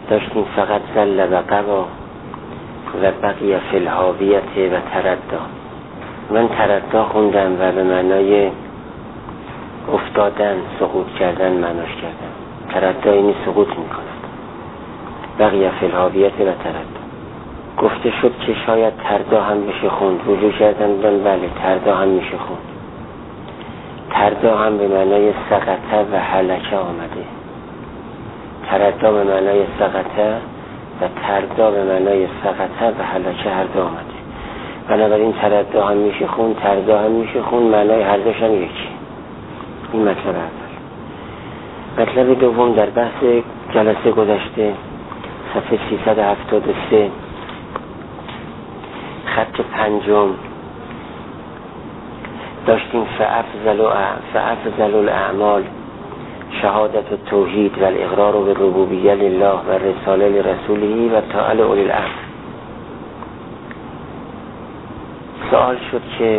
داشتیم فقط زل و قوا و بقیه فی الهاویت و ترددا. من ترددا خوندم و به معنای افتادن، سقوط کردن معناش کردم. ترددا یعنی سقوط میکنه. بقیه فی الهاویت و ترددا. گفته شد که شاید تردا هم بشه خوند. رجوع کردن بله تردا هم میشه خوند. تردا هم به معنای سقطه و هلکه آمده. تردا به معنای سقطه و تردا به معنای سقطه و هلکه هر دو آمده. بنابراین تردا هم میشه خون، تردا هم میشه خون، معنای هر دوش هم یکی. این مطلب اول. مطلب دوم در بحث جلسه گذشته صفحه 373 خط پنجم داشتیم فافضل الاعمال شهادت التوحید و الاقرار بالربوبیه لله و الرساله لرسوله و طاعه اولی الامر. سوال شد که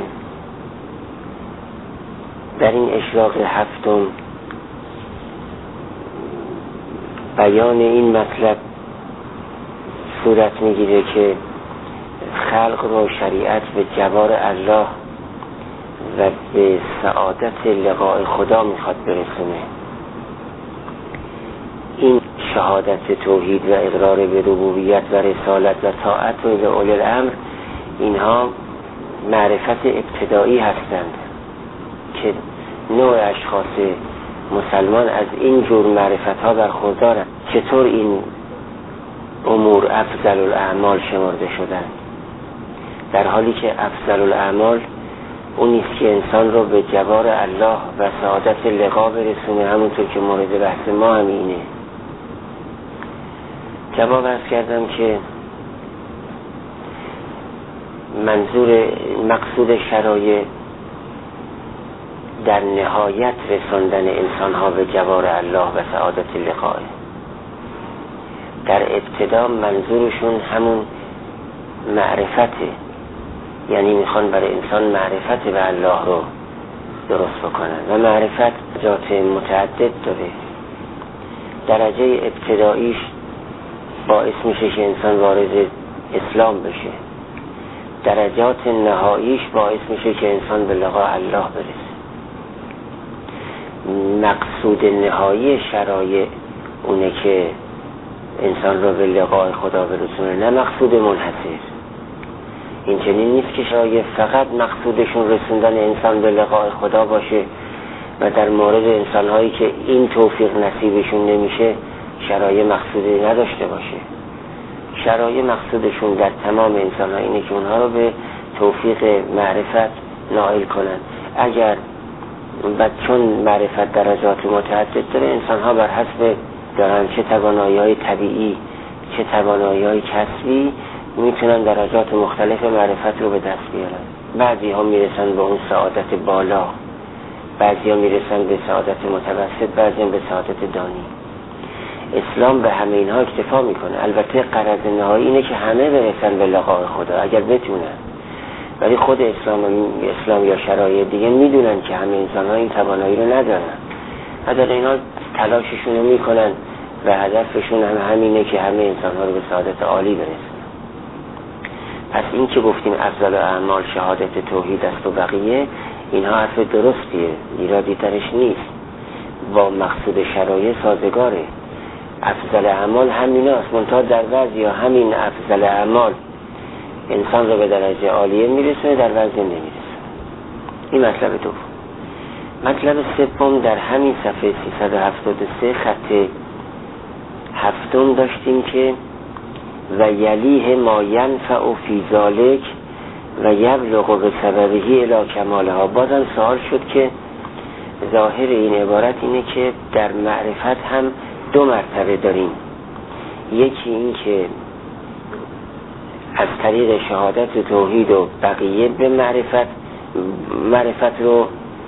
در این اشراق هفتم بیان این مطلب صورت میگیره که خلق رو شریعت به جوار الله و به سعادت لقاء خدا میخواد برسونه. این شهادت توحید و اقرار به ربوبیت و رسالت و طاعت و اولی الامر، اینها معرفت ابتدایی هستند که نوع اشخاص مسلمان از این جور معرفت ها برخوردارند. چطور این امور افضل الاعمال شمرده شدند، در حالی که افضل الاعمال اونیست که انسان رو به جوار الله و سعادت لقا برسونه، همونطور که مورد بحث ما هم اینه. جواب عرض کردم که مقصود شرایع در نهایت رساندن انسان ها به جوار الله و سعادت لقاه. در ابتدا منظورشون همون معرفته، یعنی میخوان برای انسان معرفت به الله رو درست بکنن و معرفت درجات متعدد داره. درجه ابتداییش باعث میشه که انسان وارد اسلام بشه، درجات نهاییش باعث میشه که انسان به لقاء الله برسه. مقصود نهایی شرایع اونه که انسان رو به لقاء خدا برسونه، نه مقصود منحصر. این چنین نیست که شرایع فقط مقصودشون رسوندن انسان به لقاء خدا باشه و در مورد انسانهایی که این توفیق نصیبشون نمیشه شرایع مقصودی نداشته باشه. شرایع مقصودشون در تمام انسانها اینه که اونها رو به توفیق معرفت نائل کنن. اگر چون معرفت درجات متعدد داره، انسانها بر حسب دارن چه توانایی‌های طبیعی چه توانایی‌های کسبی میتونن درجات مختلف معرفت رو به دست بیارن. بعضی ها میرسن به اون سعادت بالا، بعضی ها میرسن به سعادت متوسط، بعضی ها به سعادت دانی. اسلام به همه اینها اکتفا میکنه. البته غرض نهایی اینه که همه برسن به لقاء خدا اگر بتونن، ولی خود اسلام یا شرایع دیگه میدونن که همه انسان ها این توانایی رو ندارن. اگر اینا تلاششون رو میکنن و هدفشون همینه که همه انسان ها رو به سعادت عالی برسن. پس این که گفتیم افضل اعمال شهادت توحید است و بقیه، اینها حرف درستیه، ایرادی درش نیست، با مقصود شرایع سازگاره. افضل اعمال همیناست، منتها در بعضی همین افضل اعمال انسان رو به درجه عالیه میرسونه، در بعضی نمیرسونه. این مطلب دوم. مطلب سوم در همین صفحه 373 خط هفتم داشتیم که و یلیه ما ینفع فی ذالک و یبلغ به سببه الی کمالها. بازم سوال شد که ظاهر این عبارت اینه که در معرفت هم دو مرتبه داریم. یکی این که از طریق شهادت توحید و بقیه به معرفت رو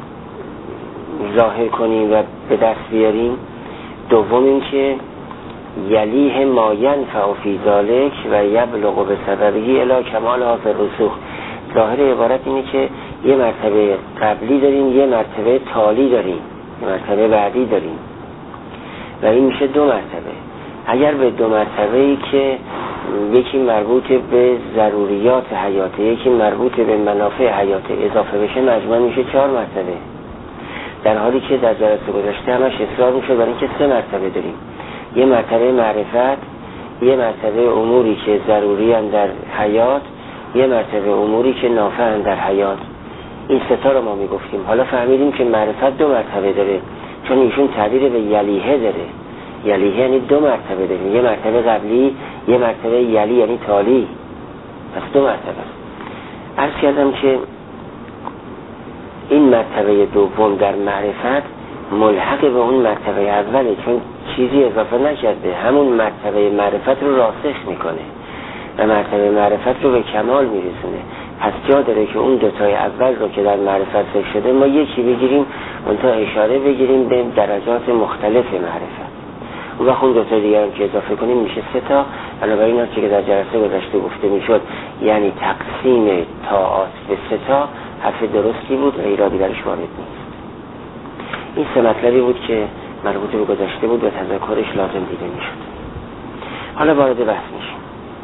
ظاهر کنیم و به دست بیاریم. دوم این که یلیه ما ینفع فی ذالک و یبلغ به سببه الی کمالها فی الرسوخ. ظاهر عبارت اینه که یه مرتبه قبلی داریم، یه مرتبه تالی داریم، یه مرتبه بعدی داریم و این میشه دو مرتبه. اگر به دو مرتبه‌ای که یکی مربوط به ضروریات حیاته، یکی مربوط به منافع حیاته اضافه بشه، مجموع میشه 4 مرتبه، در حالی که در جلسه گذشته همش اصرار میشه برای اینکه 3 مرتبه داریم. یه مرتبه معرفت، یه مرتبه اموری که ضروری ان در حیات، یه مرتبه اموری که نافع ان در حیات. این سه تا رو ما میگفتیم. حالا فهمیدیم که معرفت 2 مرتبه داره، چون ایشون تعبیر به یلیه داره. یلیه یعنی 2 مرتبه داریم، یه مرتبه قبلی، یه مرتبه یلی یعنی تالی، پس 2 مرتبه. عرض کردم که این مرتبه دوم در معرفت ملحق به اون مرتبه اوله، چون چیزی اضافه نکرده، همون مرتبه معرفت رو راسخ میکنه و مرتبه معرفت رو به کمال میرسونه. پس جا داره که اون دوتای اول رو که در معرفت ذکر شده ما یکی بگیریم، اونتا اشاره بگیریم به درجات مختلف معرفت، اون وقت اون دوتا دیگر هم که اضافه کنیم میشه 3 تا. بنابراین این که در جلسه گذشته گفته میشد، یعنی تقسیم طاعات به 3 تا حرف درستی بود و ایرادی درش وارد نیست. این 3 مطلبی بود که مربوط به گذشته بود و تذکرش لازم دیده میشد. حالا وارد بحث میشیم.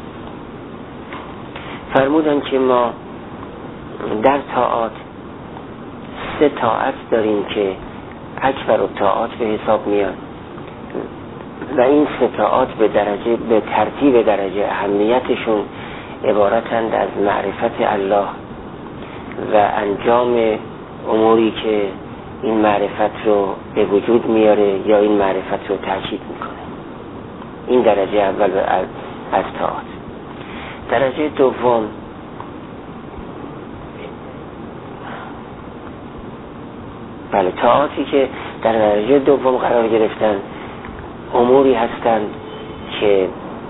فرمودن که ما در طاعات 3 طاعت داریم که اکبر الطاعات به حساب میان و این 3 طاعات به ترتیب درجه اهمیتشون عبارتند از معرفت الله و انجام اموری که این معرفت رو به وجود میاره یا این معرفت رو تأکید میکنه. این درجه اول از طاعات. درجه دوم طاعاتی که در درجه دوم قرار گرفتن اموری هستند که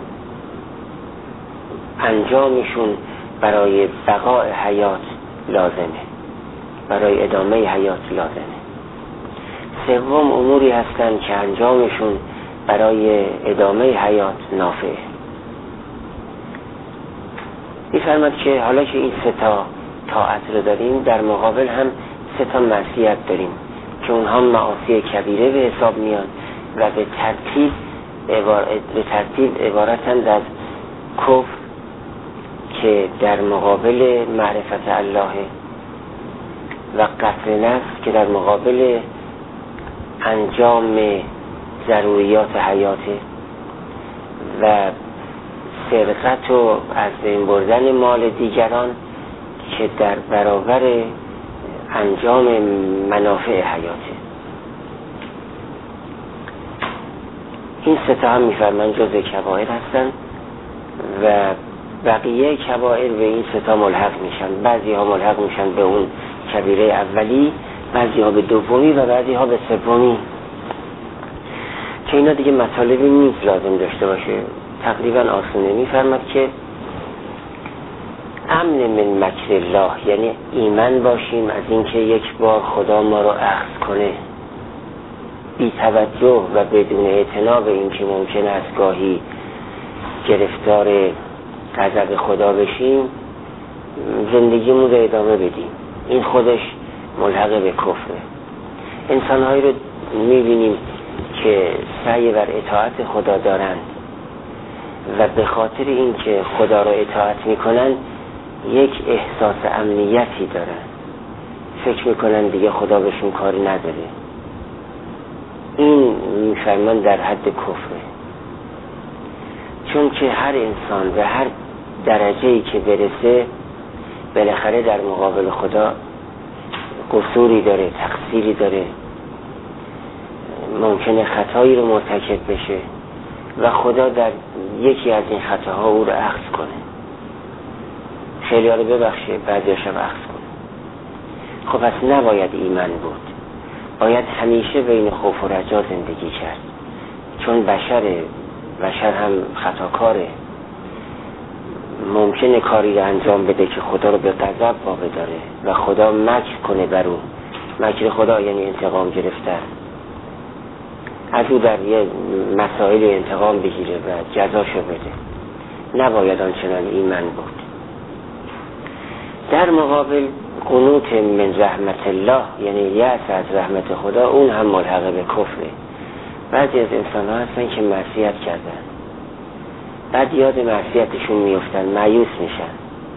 انجامشون برای بقای حیات لازمه، برای ادامه حیات لازمه. سوم اموری هستند که انجامشون برای ادامه حیات نافعه. می‌فرماد که حالا که این 3 تا طاعت رو داریم، در مقابل هم 3 تا معصیت داریم که اونها معاصی کبیره به حساب میان و به ترتیب عبارتند از کفر که در مقابل معرفت الله و قتل نفس که در مقابل انجام ضروریات حیاته و سرقت و از بین بردن مال دیگران که در برابر انجام منافع حیاته. این 3 تا هم میفرمان جزء کبائر هستن و بقیه کبائر به این 3 تا ملحق میشن. بعضی ها ملحق میشن به اون کبیره اولی، بعضی ها به دومی و بعضی ها به سومی، که اینا دیگه مطالبی نیست لازم داشته باشه، تقریبا آسونه. میفرماد که امن من مکر الله، یعنی ایمن باشیم از اینکه یک بار خدا ما رو اخذ کنه، بی توجه و بدون اعتنا به اینکه ممکنه از گاهی گرفتار غضب خدا بشیم، زندگیمون رو ادامه بدیم. این خودش ملحق به کفره. انسان‌هایی رو می‌بینیم که سعی بر اطاعت خدا دارند و به خاطر اینکه خدا رو اطاعت میکنن یک احساس امنیتی دارن، فکر میکنن دیگه خدا بهشون کاری نداره. این میفرمان در حد کفره، چون که هر انسان به هر درجه‌ای که برسه بالاخره در مقابل خدا قصوری داره، تقصیری داره، ممکنه خطایی رو مرتکب بشه و خدا در یکی از این خطاها او رو اخذ کنه، خیلی ها رو ببخشه، بعضی‌هاش هم اخذ کنه. خب پس نباید ایمن بود، باید همیشه بین خوف و رجا زندگی کرد، چون بشر هم خطاکاره، ممکنه کاری رو انجام بده که خدا رو به غضب واقع داره و خدا مکر کنه بر او. مکر خدا یعنی انتقام گرفتن، از او در یه مسائل انتقام بگیره و جزاشو بده. نباید آنچنان ایمن بود. در مقابل قنوت من رحمت الله، یعنی یأس از رحمت خدا، اون هم ملحق به کفره. بعضی از انسان ها هستن که معصیت کردن، بعد یاد معصیتشون میفتن، مایوس میشن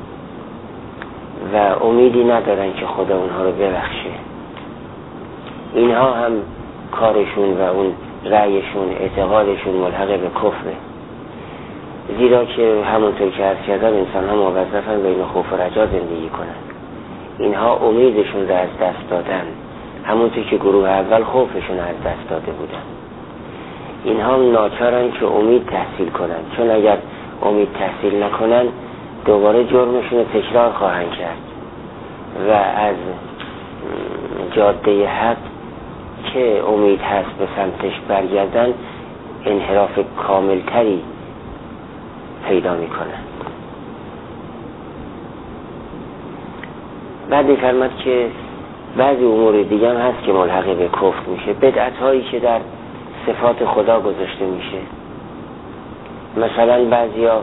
و امیدی ندارن که خدا اونها رو ببخشه. اینها هم کارشون و اون رأیشون، اعتقادشون ملحق به کفره، زیرا که همونطور که عرض کردم انسان ها موظفن بین خوف و رجا زندگی کنن. اینها امیدشون رو از دست دادن، همونطور که گروه اول خوفشون از دست داده بودن. اینها ناچارن که امید تحصیل کنن، چون اگر امید تحصیل نکنن دوباره جرمشون رو تکرار خواهند کرد و از جاده حق که امید هست به سمتش برگردن انحراف کاملتری پیدا میکنن. بعد می‌فرماد که بعضی امور دیگه هم هست که ملحق به کفر میشه، بدعت هایی که در صفات خدا گذاشته میشه. مثلا بعضیا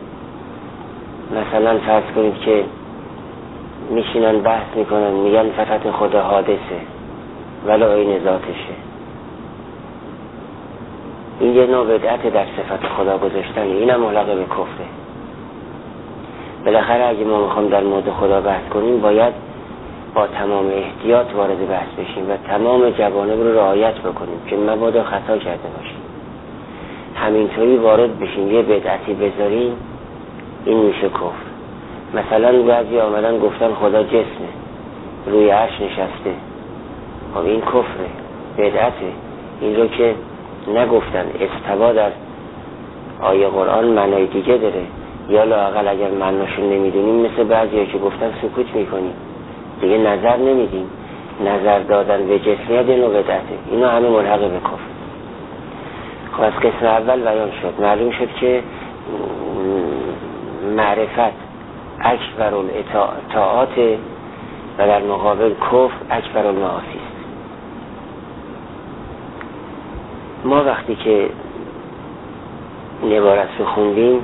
فرض کنید که میشینن بحث میکنن، میگن صفت خدا حادثه ولی عین ذاتشه. این یه نوع بدعت در صفت خدا گذاشتن، اینم ملحق به کفره. بالاخره اگه ما میخوام در مورد خدا بحث کنیم باید با تمام احتیاط وارد بحث بشیم و تمام جوانب رو رعایت بکنیم که مبادا خطا کرده باشیم. همینطوری وارد بشیم یه بدعتی بذاریم، این میشه کفر. مثلا بعضی آمدن گفتن خدا جسمه، روی عرش نشسته، خب این کفره، بدعته. این رو که نگفتن. استوا در آیه قرآن معنای دیگه داره، یا لااقل اگر معناشو نمیدونیم مثل بعضی که گفتن سکوت میکنیم، دیگه نظر نمیدیم. نظر دادن به جسمیت نوع بدعته. اینا همه ملحق به کفر. خب از قسم اول بیان شد، معلوم شد که معرفت اکبر الطاعات و در مقابل کفر اکبر المعاصی است. ما وقتی که این عبارت رو خوندیم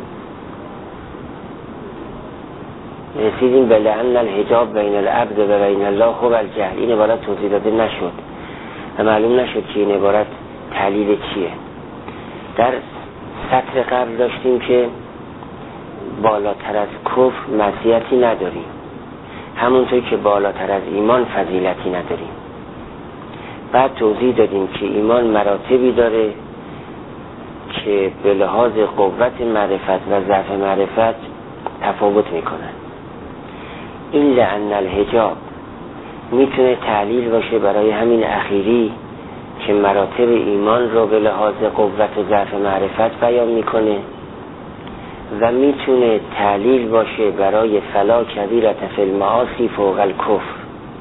رسیدیم به لعن الحجاب بین العبد و بین الله هو الجهل. این عبارت توضیح داده نشد و معلوم نشد که این عبارت تعلیل چیه. در سطر قبل داشتیم که بالاتر از کفر معصیتی نداریم، همونطور که بالاتر از ایمان فضیلتی نداریم. بعد توضیح دادیم که ایمان مراتبی داره که به لحاظ قوت معرفت و ضعف معرفت تفاوت میکنن. این لعن الحجاب میتونه تعلیل باشه برای همین اخیری که مراتب ایمان رو به لحاظ قوت و ضعف معرفت بیان میکنه و میتونه تعلیل باشه برای فلا کبیرة فی المعاصی فوق الکفر.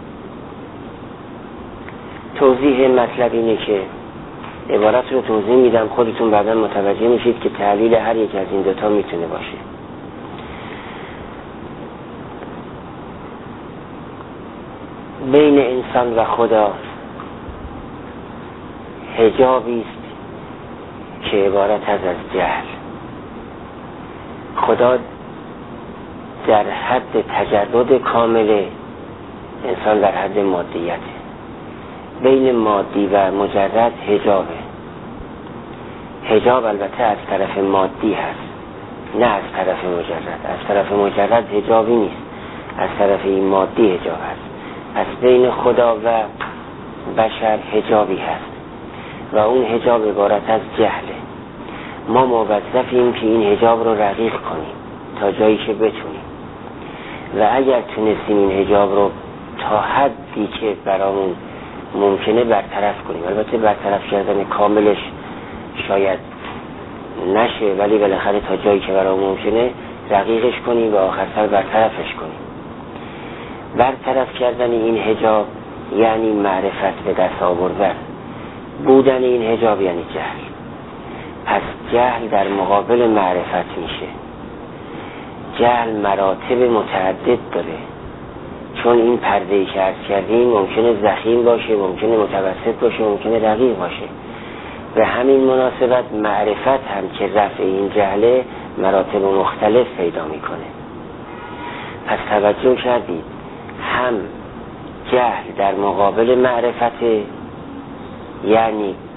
توضیح مطلب اینه که عبارت رو توضیح میدم، خودتون بعدا متوجه میشید که تعلیل هر یک از این دوتا میتونه باشه. بین انسان و خدا حجابی است که عبارت از جهل. خدا در حد تجرد کامله، انسان در حد مادیته. بین مادی و مجرد حجابه. حجاب البته از طرف مادی هست، نه از طرف مجرد. از طرف مجرد حجابی نیست، از طرف این مادی حجاب هست. از بین خدا و بشر حجابی هست و اون حجاب عبارت از جهله. ما موظفیم که این حجاب رو رقیق کنیم تا جایی که بتونیم و اگر تونستیم این حجاب رو تا حدی که برامون ممکنه برطرف کنیم. البته برطرف کردن کاملش شاید نشه، ولی بالاخره تا جایی که برامون ممکنه رقیقش کنیم و آخر سر برطرفش کنیم. برطرف کردن این حجاب یعنی معرفت به دست آوردن. بودن این حجاب یعنی جهل. پس جهل در مقابل معرفت میشه. جهل مراتب متعدد داره، چون این پرده‌ای که عرض کردیم ممکنه ضخیم باشه، ممکنه متوسط باشه، ممکنه رقیق باشه. به همین مناسبت معرفت هم که رفع این جهله مراتب مختلف پیدا میکنه. پس توجه کردید، هم جهل در مقابل معرفت، یعنی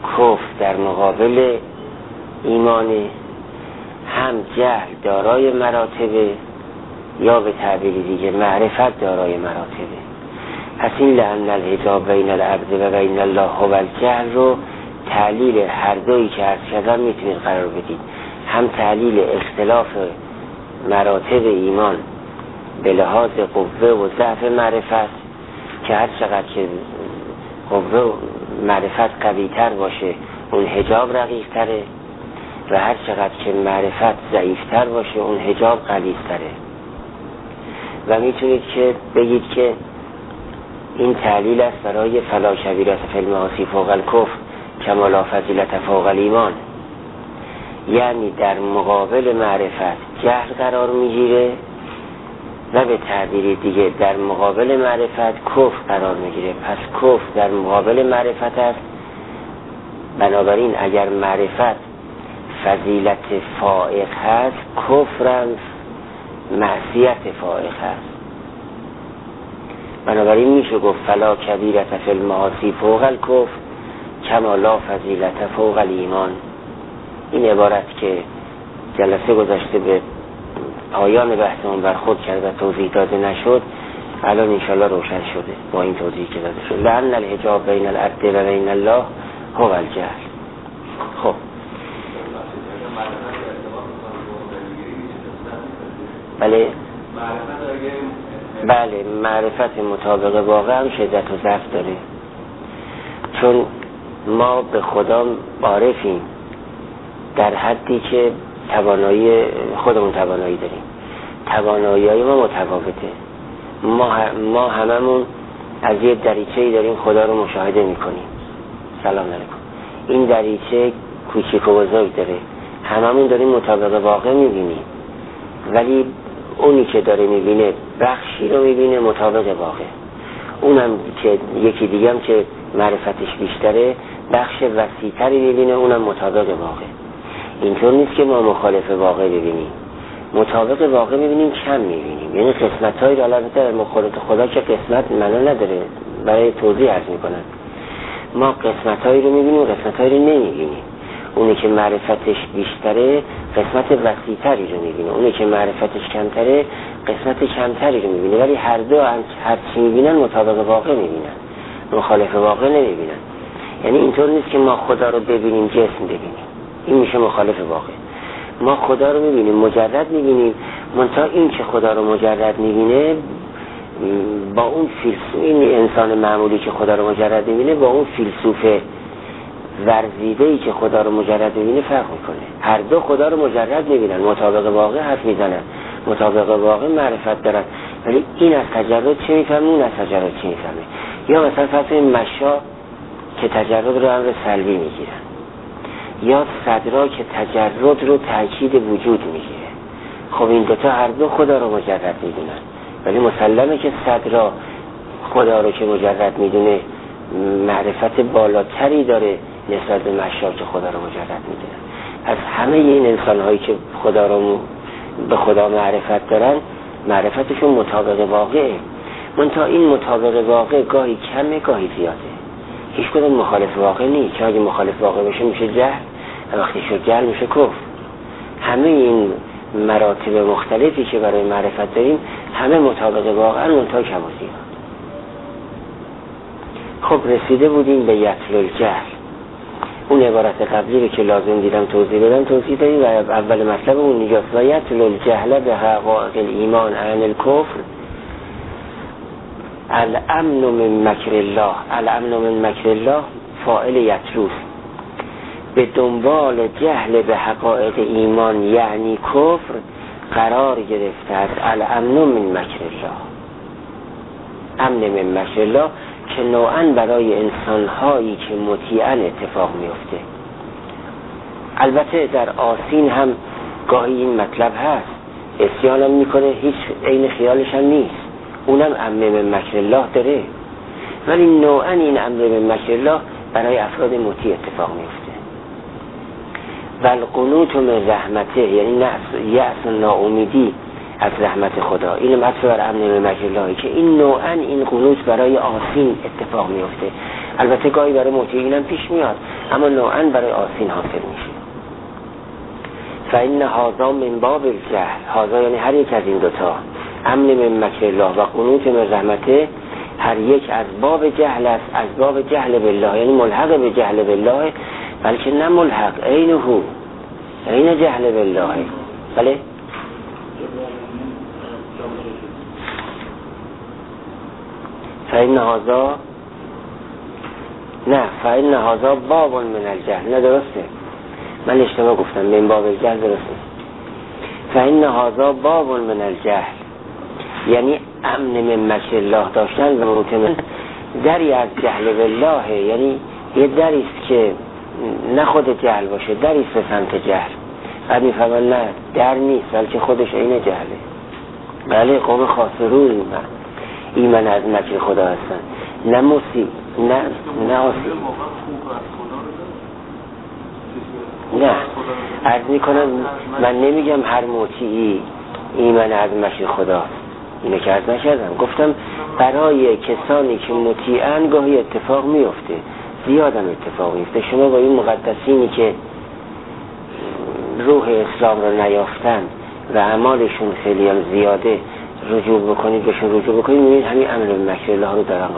کفر در مقابل ایمان، هم جهل دارای مراتبه، یا به تعبیر دیگه معرفت دارای مراتبه. پس این لأن الحجاب بین العبد و بین الله هو الجهل رو تعلیل هر دویی که عرض کردم میتونید قرار بدید. هم تعلیل اختلاف مراتب ایمان به لحاظ قوه و ضعف معرفت، که هر چقدر که قوه و معرفت قوی تر باشه اون حجاب رقیق تره، و هر چقدر که معرفت ضعیف تر باشه اون حجاب غلیظ تره. و میتونید که بگید که این تعلیل است برای فلا کبیرة فی المعاصی فوق الکفر کما لا فضیلة فوق الایمان، یعنی در مقابل معرفت جهل قرار میگیره و به تعبیر دیگه در مقابل معرفت کفر قرار میگیره. پس کفر در مقابل معرفت است. بنابراین اگر معرفت فضیلت فائق هست، کفر معصیت فائق هست. بنابراین میشه گفت فلا کبیرة فی المعاصی فوق الکفر کما لا فضیلة فوق الایمان. این عبارت که جلسه گذاشته به پایان بحثمون برخورد کرد و توضیح داده نشد، الان انشاءالله روشن شده با این توضیحی که داده شد. لأن الحجاب بین العبد و بین الله هو الجهل. خب بله معرفت مطابق واقع هم شدت و ضعف داره، چون ما به خدا عارفیم در حدی که توانایی خودمون توانایی داریم. توانایی‌های ما متفاوته. ما هممون از یه دریچه‌ای داریم خدا رو مشاهده می‌کنیم. سلام علیکم. این دریچه کوچیک و بزرگ داره، هممون داریم مطابق واقع می‌بینیم، ولی اونی که داره می‌بینه بخشی رو می‌بینه مطابق واقع. اونم که یکی دیگه هم که معرفتش بیشتره بخش وسیع‌تری می‌بینه، اونم مطابق واقع. اینطور نیست که ما مخالف واقع ببینیم، مطابق واقع می‌بینیم، کم می‌بینیم. یعنی قسمت‌های رو البته در مخالفت خدا که قسمت معنا نداره، برای توضیح عرض می‌کنم. ما قسمت‌هایی رو می‌بینیم، قسمت‌هایی رو نمی‌بینیم. اونی که معرفتش بیشتره قسمت وسیع‌تری رو می‌بینه، اونی که معرفتش کمتره قسمت کمتری رو می‌بینه، ولی هر دو هر چی می‌بینن مطابق واقع می‌بینن، مخالف واقع نمی‌بینن. یعنی اینطور نیست که ما خدا رو ببینیم جسم ببینیم، این میشه مخالف واقع. ما خدا رو می‌بینیم مجرد می‌بینیم، منتها این که خدا رو مجرد می‌بینه با اون فیلسوف، این انسان معمولی که خدا رو مجرد می‌بینه با اون فیلسوف ورزیده‌ای که خدا رو مجرد می‌بینه فرق می‌کنه. هر دو خدا رو مجرد می‌بینن، مطابق واقع حرف می‌زنن، مطابق واقع معرفت دارن، ولی این از تجرد چه می‌فهمه، اون از تجرد چه می‌فهمه. یا مثلا فرض کنید مشا که تجرد رو امر سلبی می‌گیرن، یا صدرا که تجرد رو تأکید وجود می‌گیره. خب این دوتا هر دو خدا رو مجرد می‌دونن، ولی مسلمه که صدرا خدا رو که مجرد می‌دونه معرفت بالاتری داره نسبت به مشا که خدا رو مجرد می‌دونن. از همه این انسان‌هایی که خدا رو به خدا معرفت دارن، معرفتشون مطابق واقعه. منتها این مطابق واقع گاهی کمه گاهی زیاده، هیچ کدوم مخالف واقع نیست. چون اگه مخالف واقع بشه میشه جهل، و وقتی شد جهل میشه کفر. همه این مراتب مختلفی که برای معرفت داریم همه مطابق واقع، منتها کم و زیاد. خب رسیده بودیم به یتل الجهل. اون عبارت قبلی رو که لازم دیدم توضیح بدم توضیح دادیم و اول مطلب اون اینجاست: و یتل الجهل به حقائق الایمان عن الکفر الامن من مکر الله. الامن من مکر الله فاعل یتلوس، به دنبال جهل به حقائق ایمان یعنی کفر قرار گرفته است الامن من مکر الله. امن من مکر الله که نوعاً برای انسان‌هایی که مطیعن اتفاق میفته. البته در آسین هم گاهی این مطلب هست، عصیان هم میکنه، هیچ عین خیالش هم نیست، اونم امن من مکر الله داره، ولی نوعاً این امن من مکر الله برای افراد مطیع اتفاق میفته. و القنوط من رحمته، یعنی یأس و ناامیدی از رحمت خدا، اینم عطف بر امن من مکر الله که این نوعاً این قنوط برای آسین اتفاق میفته. البته گاهی برای مطیعین هم پیش میاد، اما نوعاً برای آسین حاصل میشه. فإن هذا من باب الجهل، هذا یعنی هر یک از این دوتا، امن من مکر الله و قنوط من رحمته، هر یک از باب جهل است، از باب جهل بالله، یعنی ملحق به جهل بالله، بلکه نه ملحق، عین جهل بالله. بله فإن هذا باب من الجهل، نه درسته، من اشتباه گفتم، من باب الجهل درسته. فإن هذا باب من الجهل، یعنی امن من مکر الله داشتن و مطمئن دری از جهل بالله، یعنی یه دری است که نه خود جهل باشه، دری است به سمت جهل. بعد میفهمن نه در نیست، بلکه خودش عین جهله. بله قوم خاسرون ایمن از مکر خدا هستن، نه مصیب، نه آسیب. نه عرض میکنم، من نمیگم هر مطیعی ایمن از مکر خدا، اینو که عرض نکردم، گفتم برای کسانی که مطیعن گاهی اتفاق میفته، زیادم اتفاق میفته. شما با این مقدسینی که روح اسلام رو نیافتن و اعمالشون خیلی هم زیاده رجوع بکنید، میبینید همین امن من مکر الله رو دارن،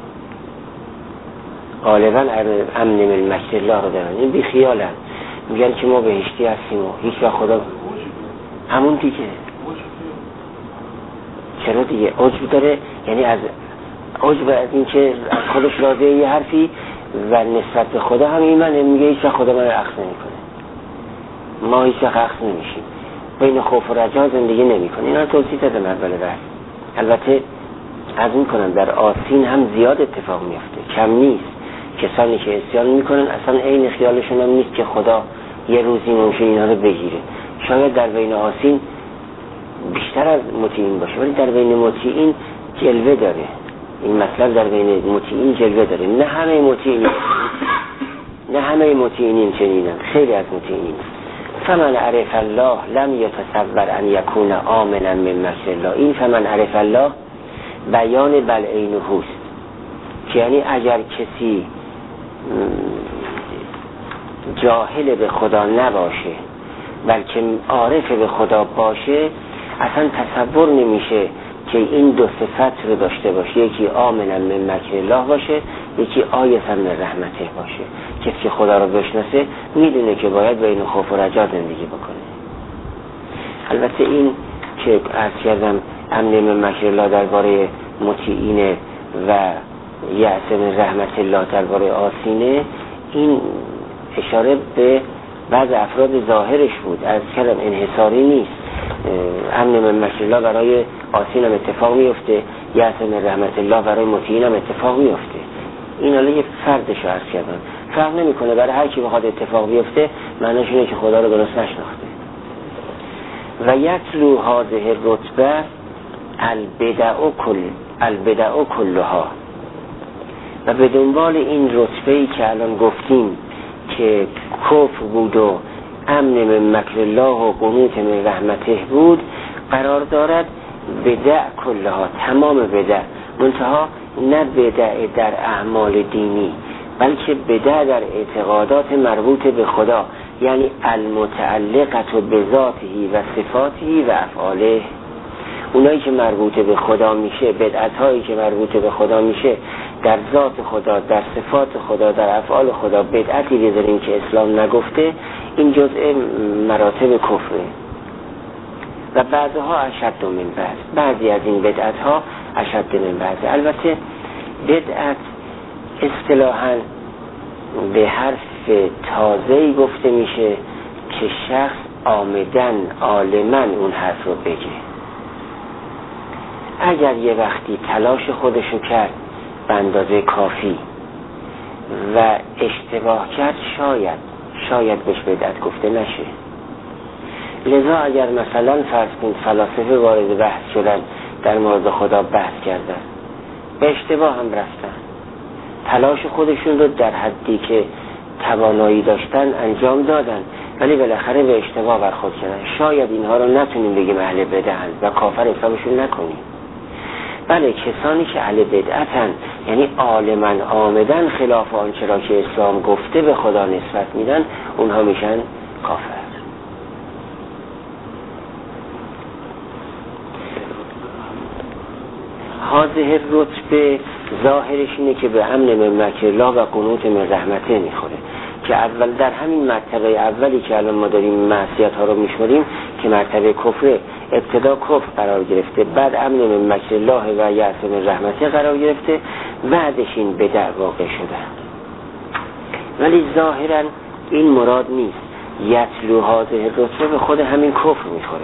غالبا امن من مکر الله رو دارن. این بی خیالن، میگن که ما بهشتی هستیم و هیچ وقت خدا، همون دیگه. چرا دیگه عجب داره، یعنی از عجب از این که از خودش راضیه یه حرفی و نسبت به خدا هم ایمنه، میگه هیچ وقت خدا من رو اخذ نمیکنه، ما هیچ وقت اخذ نمیشیم، بین خوف و رجا زندگی نمیکنه. اینا رو توضیح دادم اول بحث. البته از این کنم در آسین هم زیاد اتفاق میفته، کم نیست. کسانی که عصیان میکنن اصلا عین خیالشون هم نیست که خدا یه روزی ممکنه اینا رو بگیره. شاید در بین آسین بیشتر از مطیعین باشه، ولی در بین مطیعین جلوه داره. این مطلب در بین مطیعین جلوه داره. نه همه مطیعین چنینن، خیلی از مطیعین. فمن عرف الله لم یتصور ان یکون آمنا من مکر الله. این فمن عرف الله بیان بل عینه است، یعنی اگر کسی جاهل به خدا نباشه بلکه عارف به خدا باشه، اصلا تصور نمیشه که این دو صفت رو داشته باشه، یکی آمنا من مکر الله باشه، یکی آیة من رحمته باشه. کسی که خدا رو بشناسه میدونه که باید بین خوف و رجا زندگی بکنه. البته این که عرض کردم امن من مکر الله درباره مطیعین و یأس من رحمت الله درباره آسینه، این اشاره به بعض افراد ظاهرش بود، از کلم انحصاری نیست. امن من مکر الله برای آسین هم اتفاق میفته، یأس من رحمت الله برای مطیعین هم اتفاق میفته. این حالا یه فردش عرض کردم، فرق نمیکنه، برای هر کی بخواد اتفاق بیفته معنیش اینه که خدا رو درست نشناخته. و یتلو هذه الرتبه البدع کلها، و به دنبال این رتبه‌ای که الان گفتیم که کفر بود و امن من مکر الله و قنوط من رحمته بود، قرار دارد بدع کلها، تمام بدع، منتها نه بدع در اعمال دینی بلکه بدع در اعتقادات مربوط به خدا، یعنی المتعلقت بذاته و صفاته و افعاله. اونایی که مربوط به خدا میشه، بدعت‌هایی که مربوط به خدا میشه در ذات خدا، در صفات خدا، در افعال خدا، بدعتی بذاریم که اسلام نگفته، این جزء مراتب کفره. و بعضها اشد من بعض، بعضی از این بدعت‌ها اشد من بعض. البته بدعت اصطلاحاً به حرف تازه‌ای گفته میشه که شخص عامداً عالماً اون حرف رو بگه. اگر یه وقتی تلاش خودشو کرد به اندازه کافی و اشتباه کرد، شاید بهش بدعت گفته نشه. لذا اگر مثلا فرض کن فلاسفه وارد بحث شدن، در مورد خدا بحث کردن، به اشتباه هم رفتن، تلاش خودشون رو در حدی که توانایی داشتن انجام دادن، ولی بالاخره به اشتباه برخورد کردن. شاید اینها رو نتونیم بگیم اهل بدعن و کافر حسابشون نکنیم. بله، کسانی که اهل بدعتن، یعنی عالما عامدن خلاف آنچه را که اسلام گفته به خدا نسبت میدن، اونها میشن کافر. هذه رتبه ظاهرش اینه که به امن من مکر الله و قنوت من رحمته میخوره، که اول در همین مرتبه اولی که الان ما داریم معصیت ها رو میشماریم که مرتبه کفر، ابتدا کفر قرار گرفته، بعد امن من مکر الله و یأس من رحمته قرار گرفته، بعدش این بدع واقع شده. ولی ظاهرا این مراد نیست. یتلو هذه رتبه به خود همین کفر میخوره،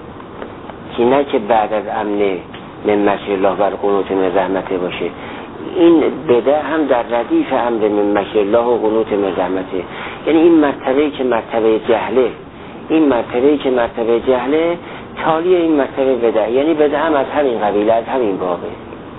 که نه که بعد از امن من مکر الله و قنوت من رحمته باشه. این بدع هم در ردیف امر من مکر الله و قنوت من رحمته. یعنی این مرتبه‌ای که مرتبه جهله، این مرتبه‌ای که مرتبه جهله تالی این مرتبه بدع، یعنی بدع هم از همین قبیله، از همین بابه.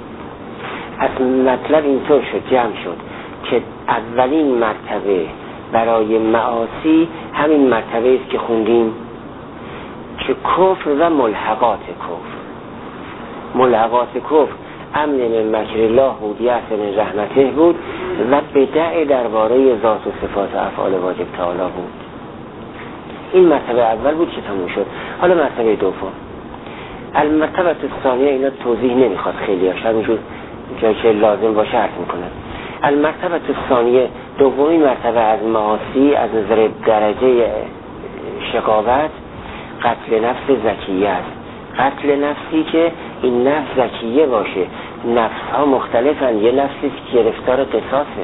از مطلب اینطور شد، جمع شد که اولین مرتبه برای معاصی همین مرتبه است که خوندیم که کفر و ملحقات کفر. ملحقات کفر امن من مکر الله بود، یأس من رحمته بود، و بدع درباره ذات و صفات و افعال واجب تعالی بود. این مرتبه اول بود که تموم شد. حالا مرتبه دوم، المرتبه الثانیه، اینا توضیح نمیخواد خیلی، همینجور جایی که لازم باشه عرض میکنم. المرتبه الثانیه، دومی مرتبه از معاصی از نظر درجه شقاوت، قتل نفس زکیه است. قتل نفسی که این نفس زکیه باشه. نفس ها مختلفن، یه نفسی که گرفتار قصاصه،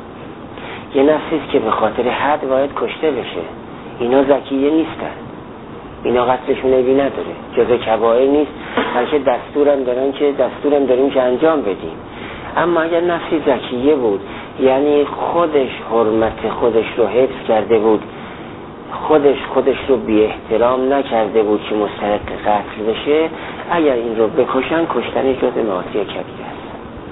یه نفسی که به خاطر حد باید کشته بشه. اینا زکیه نیستن، اینا قتلشون عیبی نداره، جزء کبائر نیست، بلکه دستورم داریم که انجام بدیم. اما اگر نفسی زکیه بود، یعنی خودش حرمت خودش رو حفظ کرده بود، خودش رو بی احترام نکرده بود که مستحق قتل بشه، اگر این رو بکشن، کشتن جزء معاصی کبیره است.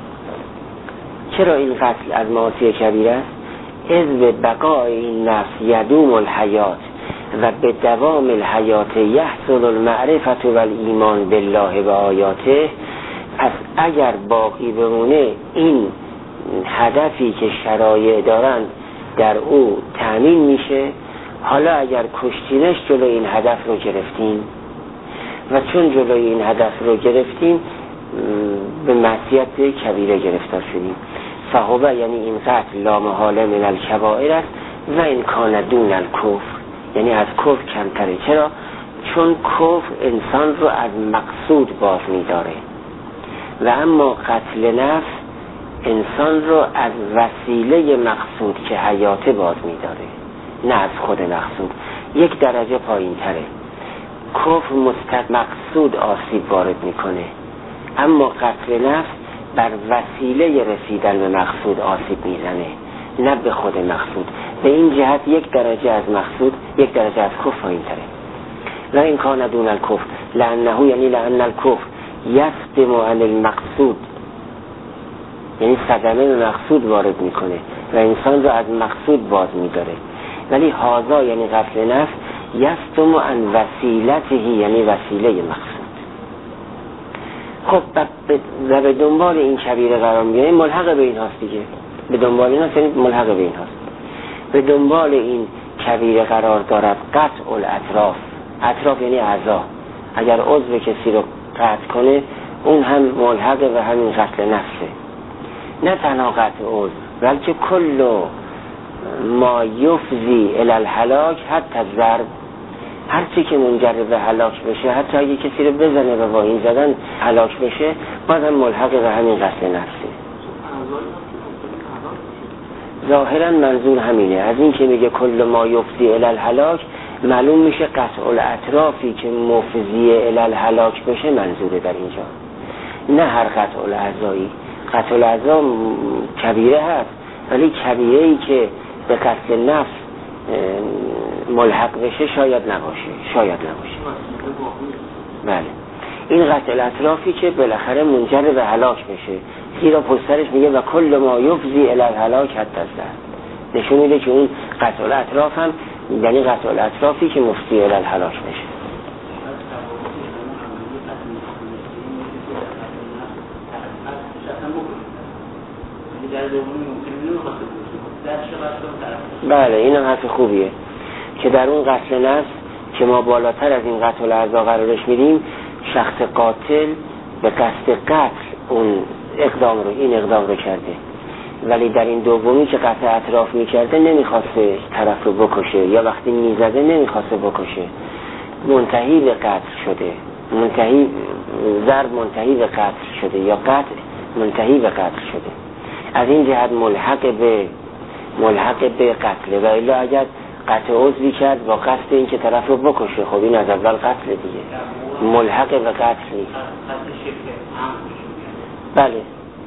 چرا این قتل از معاصی کبیره است؟ از به بقای این نفس یدوم الحیات و به دوام الحیات یحصل المعرفت و الایمان بالله و آیاته. پس اگر باقی بمونه این هدفی که شرایع دارن در او تأمین میشه. حالا اگر کشتینش جلوی این هدف رو گرفتیم، و چون جلوی این هدف رو گرفتیم به معصیت کبیره گرفتار شدیم. فهوه یعنی این قتل لا محاله من الکبائر است و این کان دون الکفر، یعنی از کفر کمتره. چرا؟ چون کفر انسان رو از مقصود باز می‌داره و اما قتل نفس انسان رو از وسیله مقصود که حیاته باز می‌داره، نه از خود مقصود. یک درجه پایین تره. کفر مقصود آسیب وارد میکنه، اما قتل نفس بر وسیله رسیدن به مقصود آسیب میزنه، نه به خود مقصود. به این جهت یک درجه از مقصود، یک درجه از کفر پایین تره. و این کان دون الکفر لانه، یعنی لان الکفر یصدم عن المقصود، یعنی صدمه به مقصود وارد میکنه و انسان رو از مقصود باز میداره. ولی هازا یعنی قتل نفس یصدم عن وسیلته، یعنی وسیله مقصود. خب و به دنبال این کبیره قرار میگیره، ملحق به این هاست دیگه. به دنبال این هاست، یعنی ملحق به این هاست. به دنبال این کبیره قرار دارد قطع الاطراف. اطراف یعنی اعضا. اگر عضو کسی رو قطع کنه، اون هم ملحق به همین قتل نفسه. نه تنها قطع عضو، بلکه کل ما یفضی الی الهلاک، حتی ضرب، هر چی که منجر به هلاک بشه، حتی اگه کسی رو بزنه و با این زدن هلاک بشه، بازم ملحق به همین قتل نفسه. ظاهرا منظور همینه. از این که میگه کل ما یفضی الی الهلاک، معلوم میشه قطع الاطرافی که مفضی الی الهلاک بشه منظوره در اینجا، نه هر قطع الاعضایی. قطع الاعضا کبیره هست، ولی کبیره ای که به قتل نفس ملحق بشه شاید نباشه. بله، این قتل الاطرافی که بالاخره منجر به هلاک بشه، زیرا پسترش میگه و کل ما یفضی الی الهلاک حتی الزهر، نشون میده که اون قتل الاطراف هم یعنی قتل الاطرافی که مفضی الی الهلاک بشه. در دومی ممکنه نمیخواسته باشه در چقدر طرف. بله این هم حرف خوبیه که در اون قتل نفس که ما بالاتر از این قتل الاعضا قرارش میدیم، شخص قاتل به قصد قتل این اقدام رو کرده، ولی در این دومی که قطع اطراف میکرده نمیخواسته طرف رو بکشه یا وقتی میزده نمیخواسته بکشه، منتهی به قتل شده، ضرب منتهی به قتل شده یا قتل منتهی به قتل شده. از این جهت ملحق به قتله، و الا اگر قطع عضوی کرد با قصد این که طرف رو بکشه، خب این از اول قتل دیگه، ملحق به قتل نیست. بله.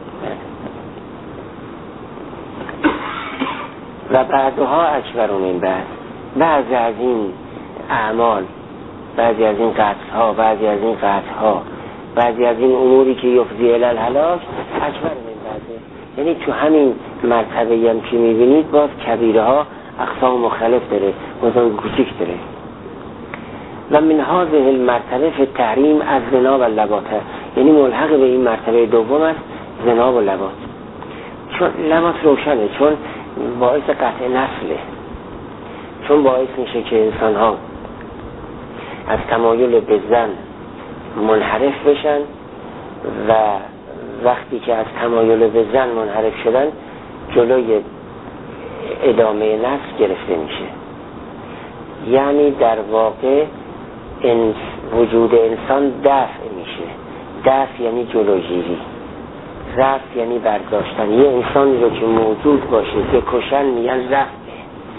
و بعدها اکبر من بعد، بعضی از این اعمال، بعضی از این قتل‌ها، بعضی از این اموری که یفضی الی الهلاک اکبر من بعده، یعنی تو همین مرتبه هم که میبینید باز کبیره ها اقسام مختلف داره، مثلا کوچیک داره. و من هذه المرتبه فی التحریم از زنا و لواط، یعنی ملحق به این مرتبه دوم است زنا و لواط. چون لواط روشنه، چون باعث قطع نسله، چون باعث میشه که انسان ها از تمایل به زن منحرف بشن و وقتی که از تمایل به زن منحرف شدن جلوی ادامه نسل گرفته میشه. یعنی در واقع وجود انسان دفع میشه. دفع یعنی جلوگیری، رفع یعنی برداشتن. یه انسانی رو که موجود باشه بکشن میگن رفعه،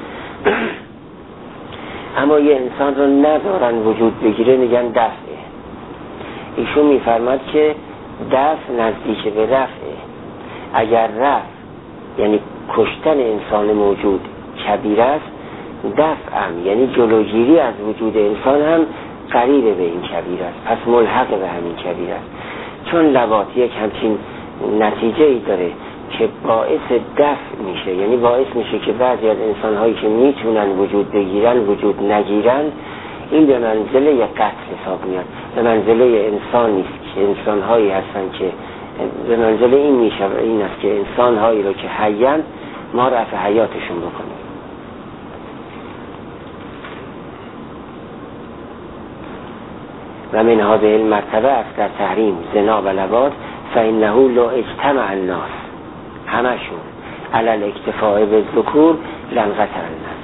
اما یه انسان رو ندارن وجود بگیره میگن دفعه. ایشون میفرماد که دفع نزدیک به رفعه. اگر رفع یعنی کشتن انسان موجود کبیره است، دفع هم یعنی جلوگیری از وجود انسان هم قریب به این کبیره است، پس ملحق به همین کبیره است. چون لواط یک همچین نتیجه ای داره که باعث دفع میشه، یعنی باعث میشه که بعضی از انسان هایی که میتونن وجود بگیرن وجود نگیرن. این به منزله یک قتل حساب میاد، به منزله انسان نیست که انسان هایی هستن که به منزله این میشه، این است که انسان هایی رو که حیان ما رفع حیاتشون بکنیم. و من هذه المرتبه است در تحریم زنا و لواط فإنه لو اجتمع الناس همشون علی الاکتفاء بالذکور لانقطع الناس.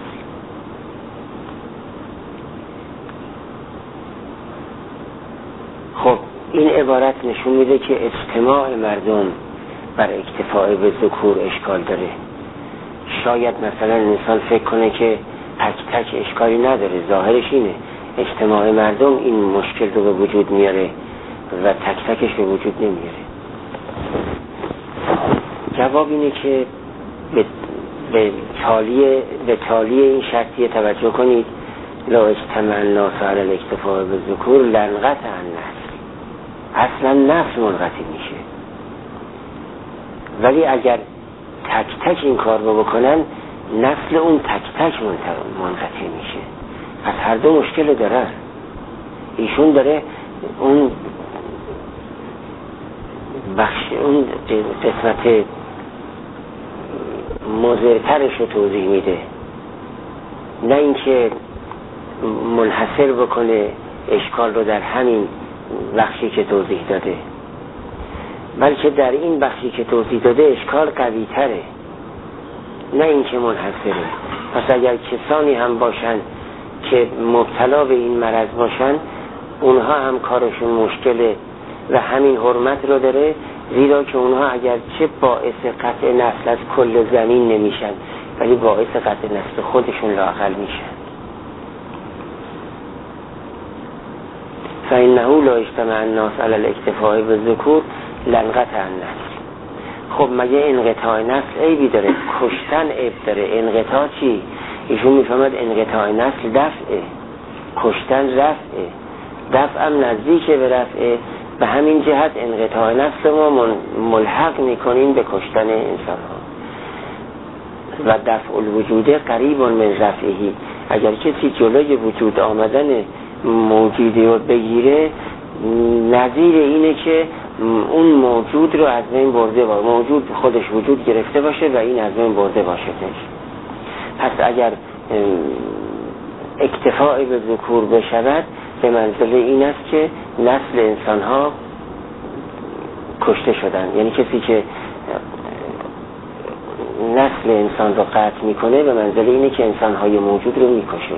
خب این عبارت نشون میده که اجتماع مردم بر اکتفاء بالذکور اشکال داره. شاید مثلا انسان فکر کنه که تک تک اشکالی نداره، ظاهرش اینه اجتماع مردم این مشکل رو به وجود میاره و تک تکش به وجود نمیاره. جواب اینه که به تالیه این شرطیه توجه کنید. لا اجتمع الناس علی الاکتفاء بالذکور لانقطع النسل، اصلا نسل منقطع میشه. ولی اگر تک تک این کار رو بکنن نسل اون تک تک منقطع میشه. پس هر دو مشکل داره. ایشون داره اون اون قسمت مضرترش رو توضیح میده، نه اینکه منحصر بکنه اشکال رو در همین بخشی که توضیح داده، بلکه در این بخشی که توضیح داده اشکال قوی تره، نه اینکه منحصره. پس اگر کسانی هم باشن که مبتلا به این مرض باشن، اونها هم کارشون مشکله و همین حرمت رو داره، زیرا که اونها اگر چه باعث قطع نسل از کل زمین نمیشن ولی باعث قطع نسل خودشون لااقل میشن. فإنه لا اجتمع الناس علی الاکتفاء بالذکور لانقطع النسل. خب مگه انقطاع نسل عیبی داره؟ کشتن عیب داره، انقطاع چی؟ ایشون میفهمد انقطاع نسل دفعه، کشتن رفعه، دفع هم نزدیک به رفعه. به همین جهت انقطاع نسل ما ملحق میکنیم به کشتن انسان ها. و دفع الوجود قریب من رفعهی، اگر کسی جلوی وجود آمدن موجودی رو بگیره نظیر اینه که اون موجود رو از بین برده باشه، موجود خودش وجود گرفته باشه و این از بین برده باشه. پس اگر اکتفاء به ذکور بشود به منزله این است که نسل انسان ها کشته شدن، یعنی کسی که نسل انسان رو قطع میکنه به منزله اینه که انسان های موجود رو میکشه.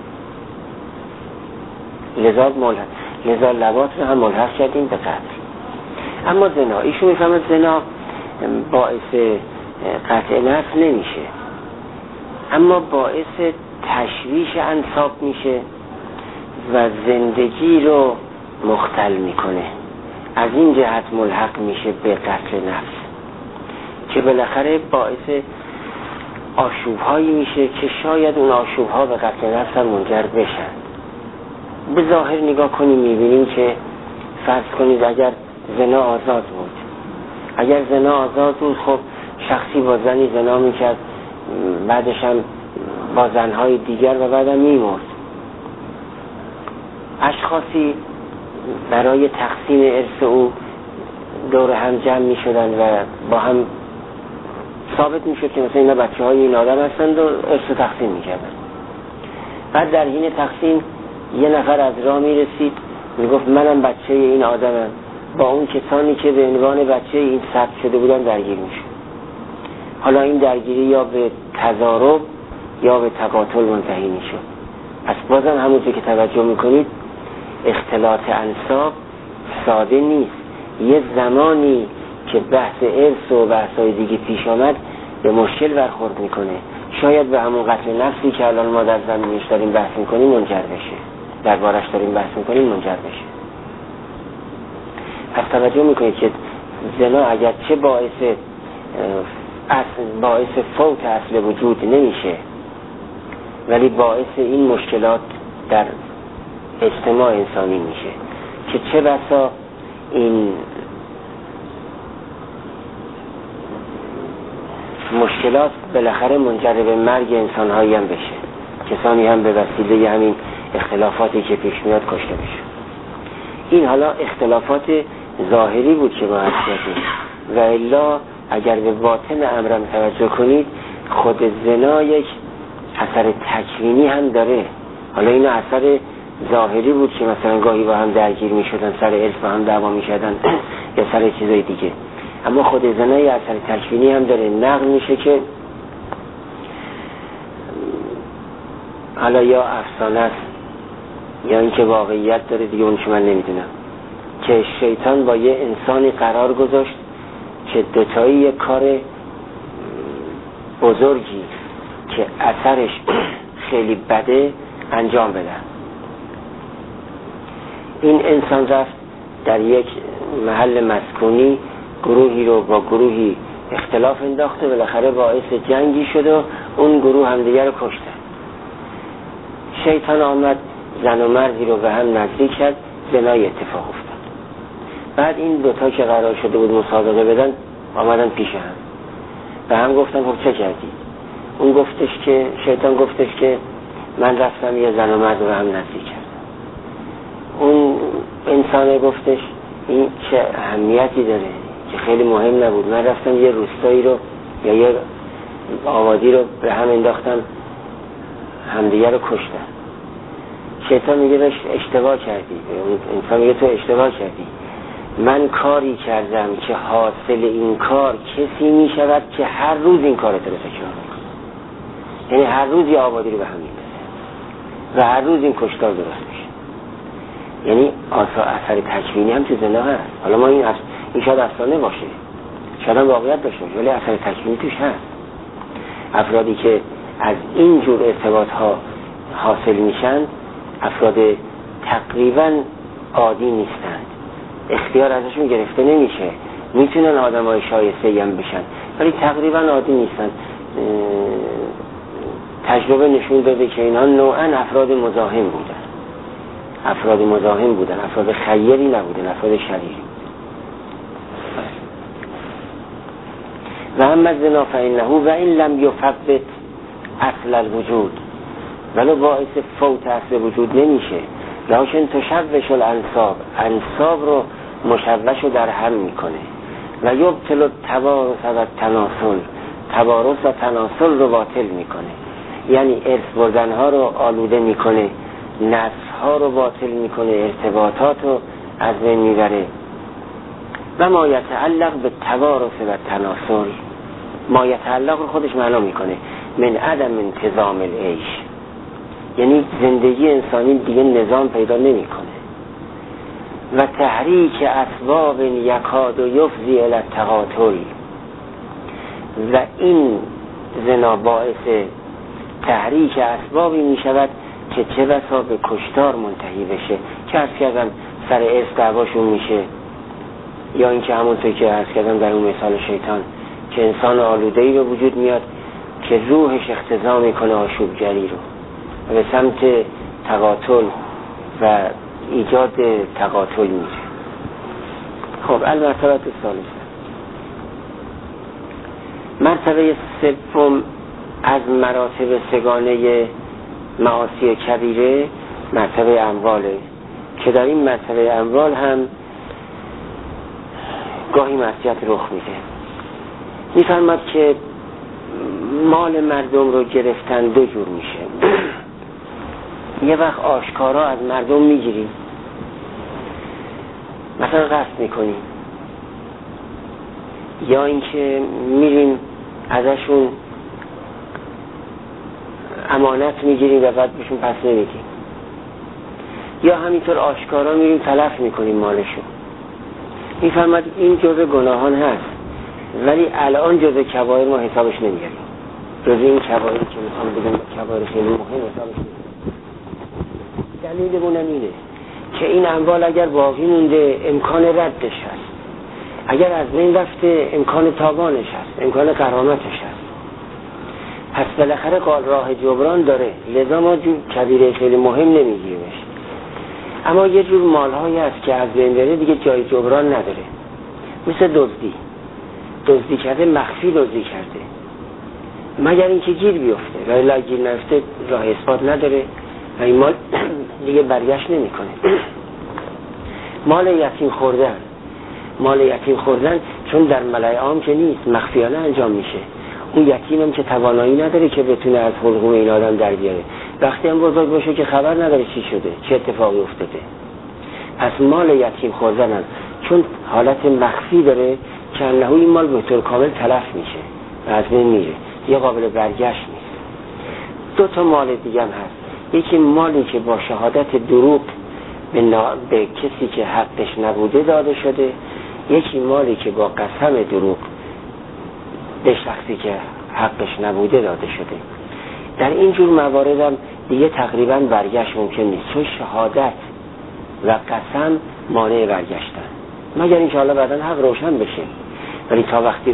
لذا لواط رو هم ملحق کردیم به قتل. اما زنا، ایشون میفهمد زنا باعث قطع نسل نمیشه، اما باعث تشویش انساب میشه و زندگی رو مختل میکنه. از این جهت ملحق میشه به قتل نفس که بالاخره باعث آشوب‌هایی میشه که شاید اون آشوب‌ها به قتل نفس هم منجر بشن. به ظاهر نگاه کنیم میبینیم که فرض کنید اگر زنا آزاد بود، اگر زنا آزاد بود خب شخصی با زنی زنا میکرد، بعدش هم با زنهای دیگر و بعدم میمرد. اشخاصی برای تقسیم ارث او دور هم جمع میشدن و با هم ثابت میشد که مثلا اینا بچه های این آدم هستند و ارث تقسیم میکردن. بعد در حین تقسیم یه نفر از راه میرسید میگفت منم بچه این آدمم، با اون کسانی که به عنوان بچه این ثبت شده بودن درگیر میشه. حالا این درگیری یا به تضارب یا به تقاتل منتهی میشه. پس بازم همونجور که توجه میکنید اختلاط انساب ساده نیست. یه زمانی که بحث ارث و بحث‌های دیگه پیش آمد به مشکل برخورد میکنه. شاید به همون قتل نفسی که الان ما در زمینش داریم بحث میکنیم منجر بشه، دربارش داریم بحث میکنیم منجر بشه. پس توجه میکنید که زنا اگر چه باعث فوت اصل وجود نمیشه، ولی باعث این مشکلات در اجتماع انسانی میشه که چه بسا این مشکلات بالاخره منجر به مرگ انسان‌هایی هم بشه، کسانی هم به وسیله همین اختلافاتی که پیش میاد کشته بشه. این حالا اختلافات ظاهری بود که ما عرض کردیم و الا اگر به باطن امر توجه کنید خود زنا یک اثر تکوینی هم داره. حالا این اثر ظاهری بود که مثلا گاهی با هم درگیر می شدن، سر ارث با هم دعوا می شدن یا سر چیزای دیگه، اما خود زنا یک اثر تکوینی هم داره. نقل میشه که حالا یا افسانه است یا اینکه واقعیت داره دیگه، اونش من نمیدونم، که شیطان با یه انسانی قرار گذاشت که دوتایی یک کار بزرگی که اثرش خیلی بده انجام بدن. این انسان رفت در یک محل مسکونی گروهی رو با گروهی اختلاف انداخت و بالاخره باعث جنگی شد و اون گروه همدیگر رو کشتن. شیطان آمد زن و مردی رو به هم نزدیک کرد، زنای اتفاق افتاد. بعد این دوتا که قرار شده بود مسابقه بدن آمدن پیش هم و هم گفتن خب چه کردید؟ اون گفتش که شیطان گفتش که من رفتم یه زن و مرد رو هم نزدیک کردم. اون انسان گفتش این چه اهمیتی داره که خیلی مهم نبود، من رفتم یه روستایی رو یا یه آبادی رو به هم انداختم، همدیگه رو کشتن. شیطان میگه اشتباه کردی. انسان میگه تو اشتباه کردی، من کاری کردم که حاصل این کار کسی میشود که هر روز این کار رو تکرار میکنه، یعنی هر روز یه آبادی رو به هم میندازه و هر روز این کشتار درست میشه. یعنی اثر تکوینی هم تو زنا هست. حالا ما این شاید افسانه باشه، شاید هم واقعیت باشه، ولی اثر تکوینی توش هست. افرادی که از این جور ارتباط ها حاصل میشن افراد تقریبا عادی نیستند، اختیار ازشون گرفته نمیشه، میتونن آدمای شایسته هم بشن ولی تقریبا عادی نیستن. تجربه نشون داده که اینا نوعا افراد مزاحم بودن، افراد خیری نبودن، افراد شریری. و اما زنا فانه و این لم یثبت اصل الوجود، ولو باعث فوت اصل وجود نمیشه، لکن تشوش الانساب، انساب رو مشوش رو در هم میکنه و یبطل التوارث و التناسل، توارث و تناسل رو باطل میکنه، یعنی ارث بردن ها رو آلوده میکنه، نسل ها رو باطل میکنه، ارتباطات رو از بین میبره. و ما یتعلق به توارث و تناسل، ما یتعلق رو خودش معنا میکنه من عدم انتظام العیش، یعنی زندگی انسانی دیگه نظام پیدا نمیکنه. و تحریک اسباب یکاد و یفضی الی التقاتل، و این زنا باعث تحریک اسبابی میشود که چه بسا به کشتار منتهی بشه، که عرض کردم سر ارث دعواشون میشه، یا اینکه همونطور که عرض کردم در اون مثال شیطان که انسان آلوده‌ای به وجود میاد که روحش اختزا میکنه آشوبگری رو و به سمت تقاتل و ایجاد تقاتل میره. خب المرتبه الثالثه، مرتبه سوم از مراتب سگانه معاصی کبیره مرتبه امواله، که در این مرتبه اموال هم گاهی معصیت رخ میده. میفرماد که مال مردم رو گرفتن دو جور میشه. یه وقت آشکارا از مردم میگیریم، مثلا قصد میکنیم، یا اینکه میریم ازشون امانت میگیریم و بعد بهشون پس نمیدیم، یا همینطور آشکارا میریم تلف میکنیم مالشون. میفرماد این جزء گناهان هست، ولی الان جزء کبایر ما حسابش نمیاریم، جزء این کبایری که میخوام بگم کبایر خیلی مهم حسابش نمیاریم. دلیلمون اینه که این اموال اگر باقی مونده امکان ردش هست، اگر از بین رفته امکان تاوانش هست، امکان غرامتش هست، پس بالاخره راه جبران داره، لذا ما کبیره خیلی مهم نمیگیریمش. اما یه جور مالهایی هست که از بین بره دیگه جای جبران نداره، مثل دزدی کرده، مخفی دزدی کرده، مگر اینکه گیر بیفته، ولی گیر نیفته راه اثبات نداره و این مال دیگه برگشت نمیکنه. مال یتیم خوردن چون در ملأ عام که نیست، مخفیانه انجام میشه. اون یتیم هم که توانایی نداره که بتونه از حلقوم این آدم در بیاره، وقتی هم بزرگ باشه که خبر نداره چی شده، چه اتفاقی افتاده. پس مال یتیم خوردن هم چون حالت مخفی داره که انه این مال به طور کامل تلف میشه و از بین میره، یه قابل برگشت نیست. دو تا مال دیگه هم هست، یکی مالی که با شهادت دروغ به کسی که حقش نبوده داده شده، یکی مالی که با قسم دروغ به شخصی که حقش نبوده داده شده. در این جور موارد هم دیگه تقریبا برگشت ممکن نیست، چون شهادت و قسم مانع برگشتن، مگر انشاءالله بعداً حق روشن بشه. ولی تا وقتی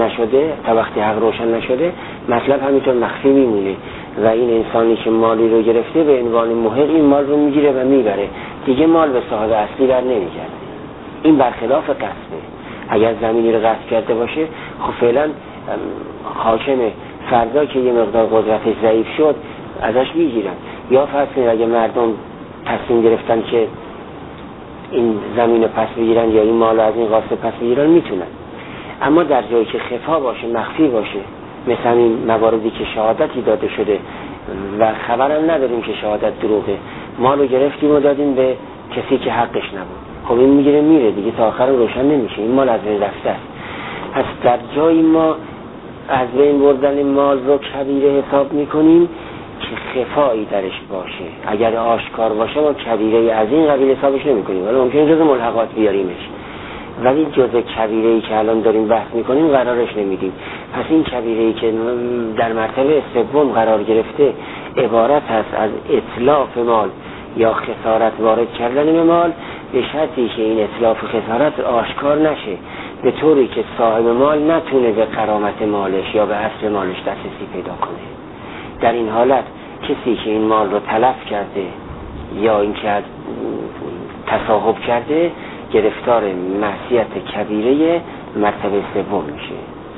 حق روشن نشده مطلب همینطور مخفی میمونه و این انسانی که مالی رو گرفته به عنوان محق این مال رو میگیره و میبره، دیگه مال به صاحب اصلی بر نمیگرده. این برخلاف قصبه. اگر زمینی رو غصب کرده باشه خب فعلا حاکم فردا که یه مقدار قدرتش ضعیف شد ازش میگیرن، یا فرض کنید اگه مردم تصمیم گرفتن که این زمین رو پس بگیرن یا این مال رو از این غاصب پس بگیرن میتونن. اما در جایی که خفا باشه، مخفی باشه، مثلا این مواردی که شهادتی داده شده و خبرم نداریم که شهادت دروغه، مال رو گرفتیم و دادیم به کسی که حقش نبود، خب این میگیره میره دیگه، تا آخر روشن نمیشه، این مال از بین رفته است. پس در جایی ما از بین بردن مال رو کبیره حساب میکنیم که خفایی درش باشه. اگر آشکار باشه ما کبیره از این قبیل حسابش نمیکنیم، ولی ممکنه جز ملحقات بیاریمش، ولی جز کبیره‌ای که الان داریم بحث میکنیم قرارش نمیدیم. پس این کبیره‌ای که در مرتبه سوم قرار گرفته عبارت هست از اتلاف مال یا خسارت وارد کردن به مال، به شرطی که این اتلاف و خسارت آشکار نشه، به طوری که صاحب مال نتونه به غرامت مالش یا به اصل مالش دسترسی پیدا کنه. در این حالت کسی که این مال رو تلف کرده یا این که تصاحب کرده گرفتار معصیت کبیره مرتبه سوم میشه.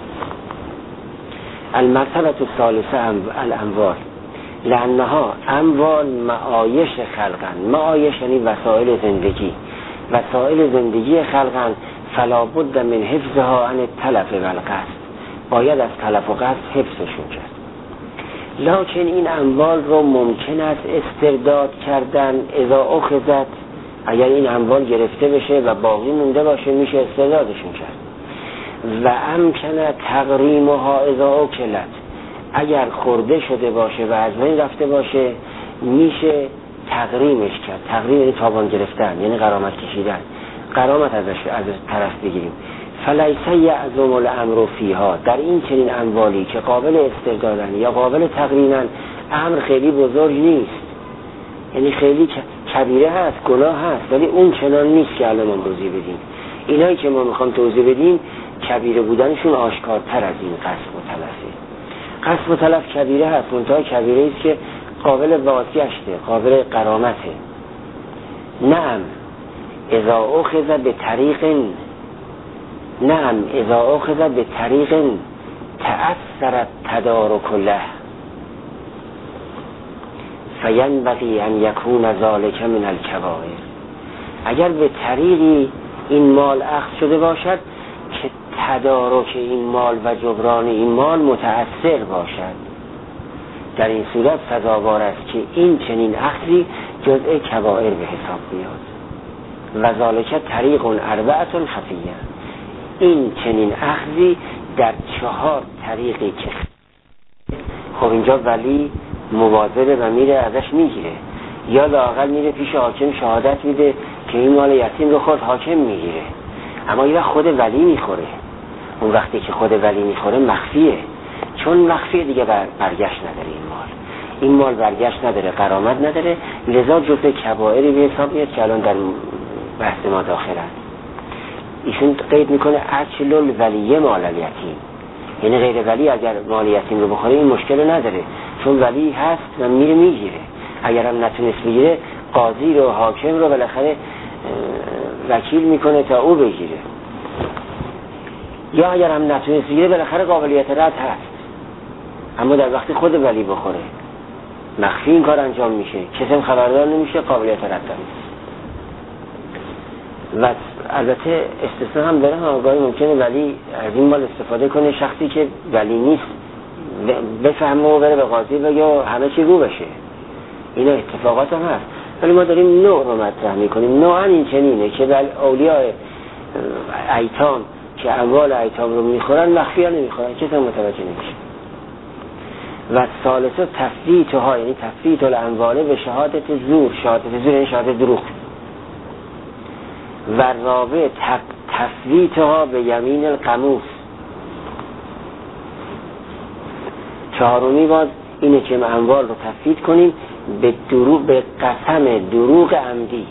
المرتبه الثالثه الاموال، لانها اموال معایش خلقن. معایش یعنی وسایل زندگی، وسایل زندگی خلقن، فلا بد من حفظها عن التلف و القصد، باید از تلف و قصد حفظشون کرد. لکن این اموال رو ممکن است استرداد کردن اذا اخذت، اگر این اموال گرفته بشه و باقی مونده باشه میشه استردادشون کرد. و امکن تغریمها اذا اکلت، اگر خورده شده باشه و از بین رفته باشه میشه تغریمش کرد. تغریم یعنی تاوان گرفتن، یعنی غرامت کشیدن، غرامت از طرف بگیریم. فلیس یعظم الامر فیها، در این چنین اموالی که قابل استردادن یا قابل تغریمن امر خیلی بزرگ نیست، یعنی خیلی کبیره هست، گناه هست، ولی اون چنان نیست که الان ما توضیح بدیم. اینایی که ما میخوام توضیح بدیم کبیره بودنشون آشکارتر از این قصد و تلفه. قصد و تلف کبیره هست، منتها کبیره است که قابل بازگشته، قابل غرامته. نعم اذا اخذ به طریق تأثرت تدارک له فینبغی ان یکون ذلک من الکبائر، اگر به طریقی این مال اخذ شده باشد که تدارک این مال و جبران این مال متأثر باشد، در این صورت سزاوار است که این چنین اخذی جزء کبائر به حساب بیاد. و ذالک طریق اربعه خفیه، این چنین اخذی در 4 طریقی که خب اینجا ولی مواظبه و میره ازش میگیره، یا لااقل میره پیش حاکم شهادت میده که این مال یتیم رو خود حاکم میگیره، اما یه خود ولی میخوره. اون وقتی که خود ولی میخوره مخفیه، چون مخفیه دیگه برگشت نداره این مال برگشت نداره، غرامت نداره، لذا جزء کبائری به حساب میاد که الان در بحث ما داخلن. ایشون قید میکنه اکل الولی مال الیتیم، یعنی غیر ولی اگر مال یتیم رو بخوره این مشکل نداره، چون ولی هست و میره میگیره. اگر هم نتونست بگیره قاضی رو حاکم رو بالاخره وکیل میکنه تا او بگیره، یا اگر هم نتونست بگیره بالاخره قابلیت رد هست، اما در وقتی خود ولی بخوره مخفی این کار انجام میشه، کسی هم خبردار نمیشه، قابلیت رد نیست. و البته استثناء هم داره، آگاهی ممکنه ولی از این مال استفاده کنه، شخصی که ولی نیست بفهمه و بره به قاضی بگه همه چی رو بشه، اینا اتفاقات هم هست. ولی ما داریم نوع رو مطرح میکنیم. نوعا این چنینه که اولیاء ایتام که اموال ایتام رو میخورن مخفی ها نمیخورن، کسی هم متوجه نمیشه. و ثالثه تفویتها، یعنی تفویت الاموال به شهادت زور، شهادت زور یعنی شهادت دروغ. و رابع تفویتها به یمین القموس. چهارمی باز اینه که اموال رو تفویت کنیم به دروغ، به قسم دروغ عمدی.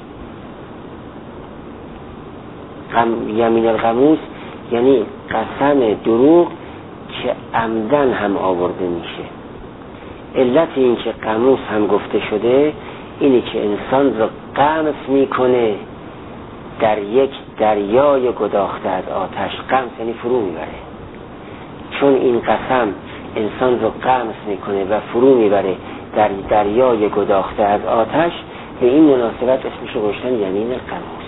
یمین القموس یعنی قسم دروغ که عمدن هم آورده میشه. علت این که قموس هم گفته شده اینه که انسان رو قمس میکنه در یک دریای گداخته از آتش. قمس یعنی فرو میبره، چون این قسم انسان رو قمس میکنه و فرو میبره در دریای گداخته از آتش، به این مناسبت اسمش رو گذاشتن یمین القموس.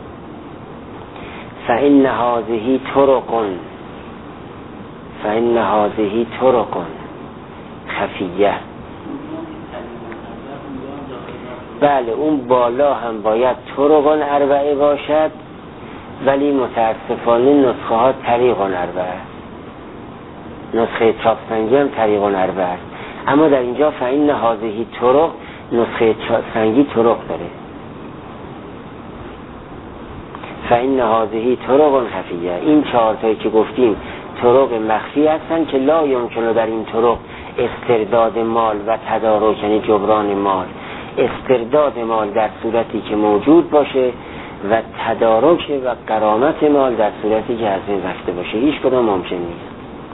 فإن هذه طرق خفیه. بله اون بالا هم باید طرق اربعه باشد، ولی متاسفانه نسخه ها طریق اربعه، نسخه چاپسنگی هم طریق اربعه است. اما در اینجا فإن هذه طرق، نسخه چاپسنگی طرق داره. فإن هذه طرق خفیه، این 4 تایی که گفتیم طرق مخفی هستن که لا یمکنه در این طرق استرداد مال و تدارک یعنی جبران مال، استرداد مال در صورتی که موجود باشه و تدارک و غرامت مال در صورتی که از این رفته باشه، هیچ کدام ممکن نیست.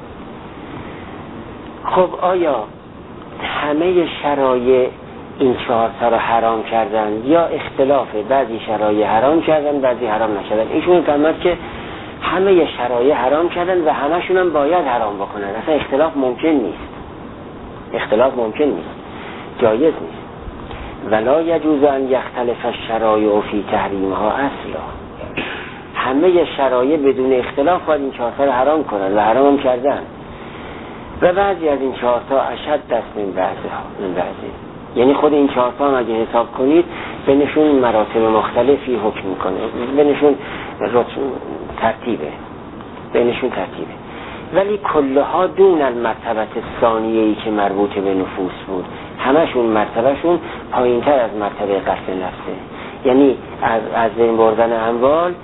خب آیا همه شرایع این 4 تا رو حرام کردن یا اختلافه؟ بعضی شرایع حرام کردن، بعضی حرام نکردن. ایشون فرمود که همه شرایع حرام کردن و همشون هم باید حرام بکنن. اصلا اختلاف ممکن نیست، جایز نیست. ولا یجوز ان یختلف الشرایع فی تحریمها اصلا. همه شرایع بدون اختلاف باید این 4 تا رو حرام کنن و حرام هم کردن. و بعضی از این 4 تا اشد دست من بعضی. یعنی خود این 4 تا هم اگه حساب کنید بینشون مراتب مختلفی حکم میکنه، بینشون ترتیبه، ولی کلها دون المرتبه ثانیه‌ای که مربوط به نفوس بود. همشون مرتبهشون پایین‌تر از مرتبه قتل نفسه. یعنی از بین بردن اموال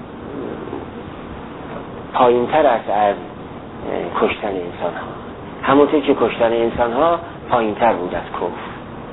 پایین‌تر از کشتن انسان ها. همونطور که کشتن انسان ها پایین‌تر بود از کفر.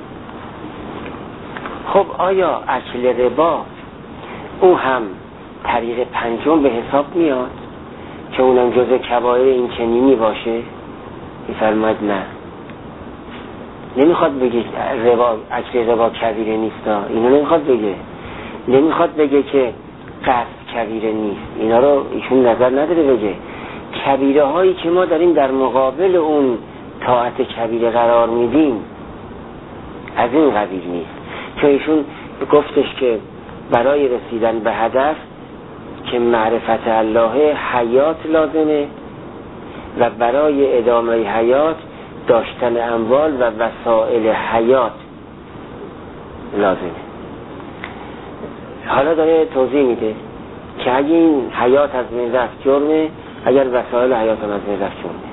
خب آیا اکل ربا او هم طریق 5 به حساب میاد که اونم جزء کبایر این چنینی باشه؟ میفرماید نه، نمیخواد بگه اکل ربا کبیره نیستا، اینو نمیخواد بگه که قصد کبیره نیست، اینا رو ایشون نظر نداره بگه. کبیره هایی که ما داریم در مقابل اون طاعت کبیره قرار میدیم از این قبیل نیست، که ایشون گفتش که برای رسیدن به هدف که معرفت الله حیات لازمه و برای ادامه حیات داشتن اموال و وسائل حیات لازمه. حالا داره توضیح میده که اگه این حیات از بین رفت جرمه، اگر وسایل حیات هم از بین رفت جرمه.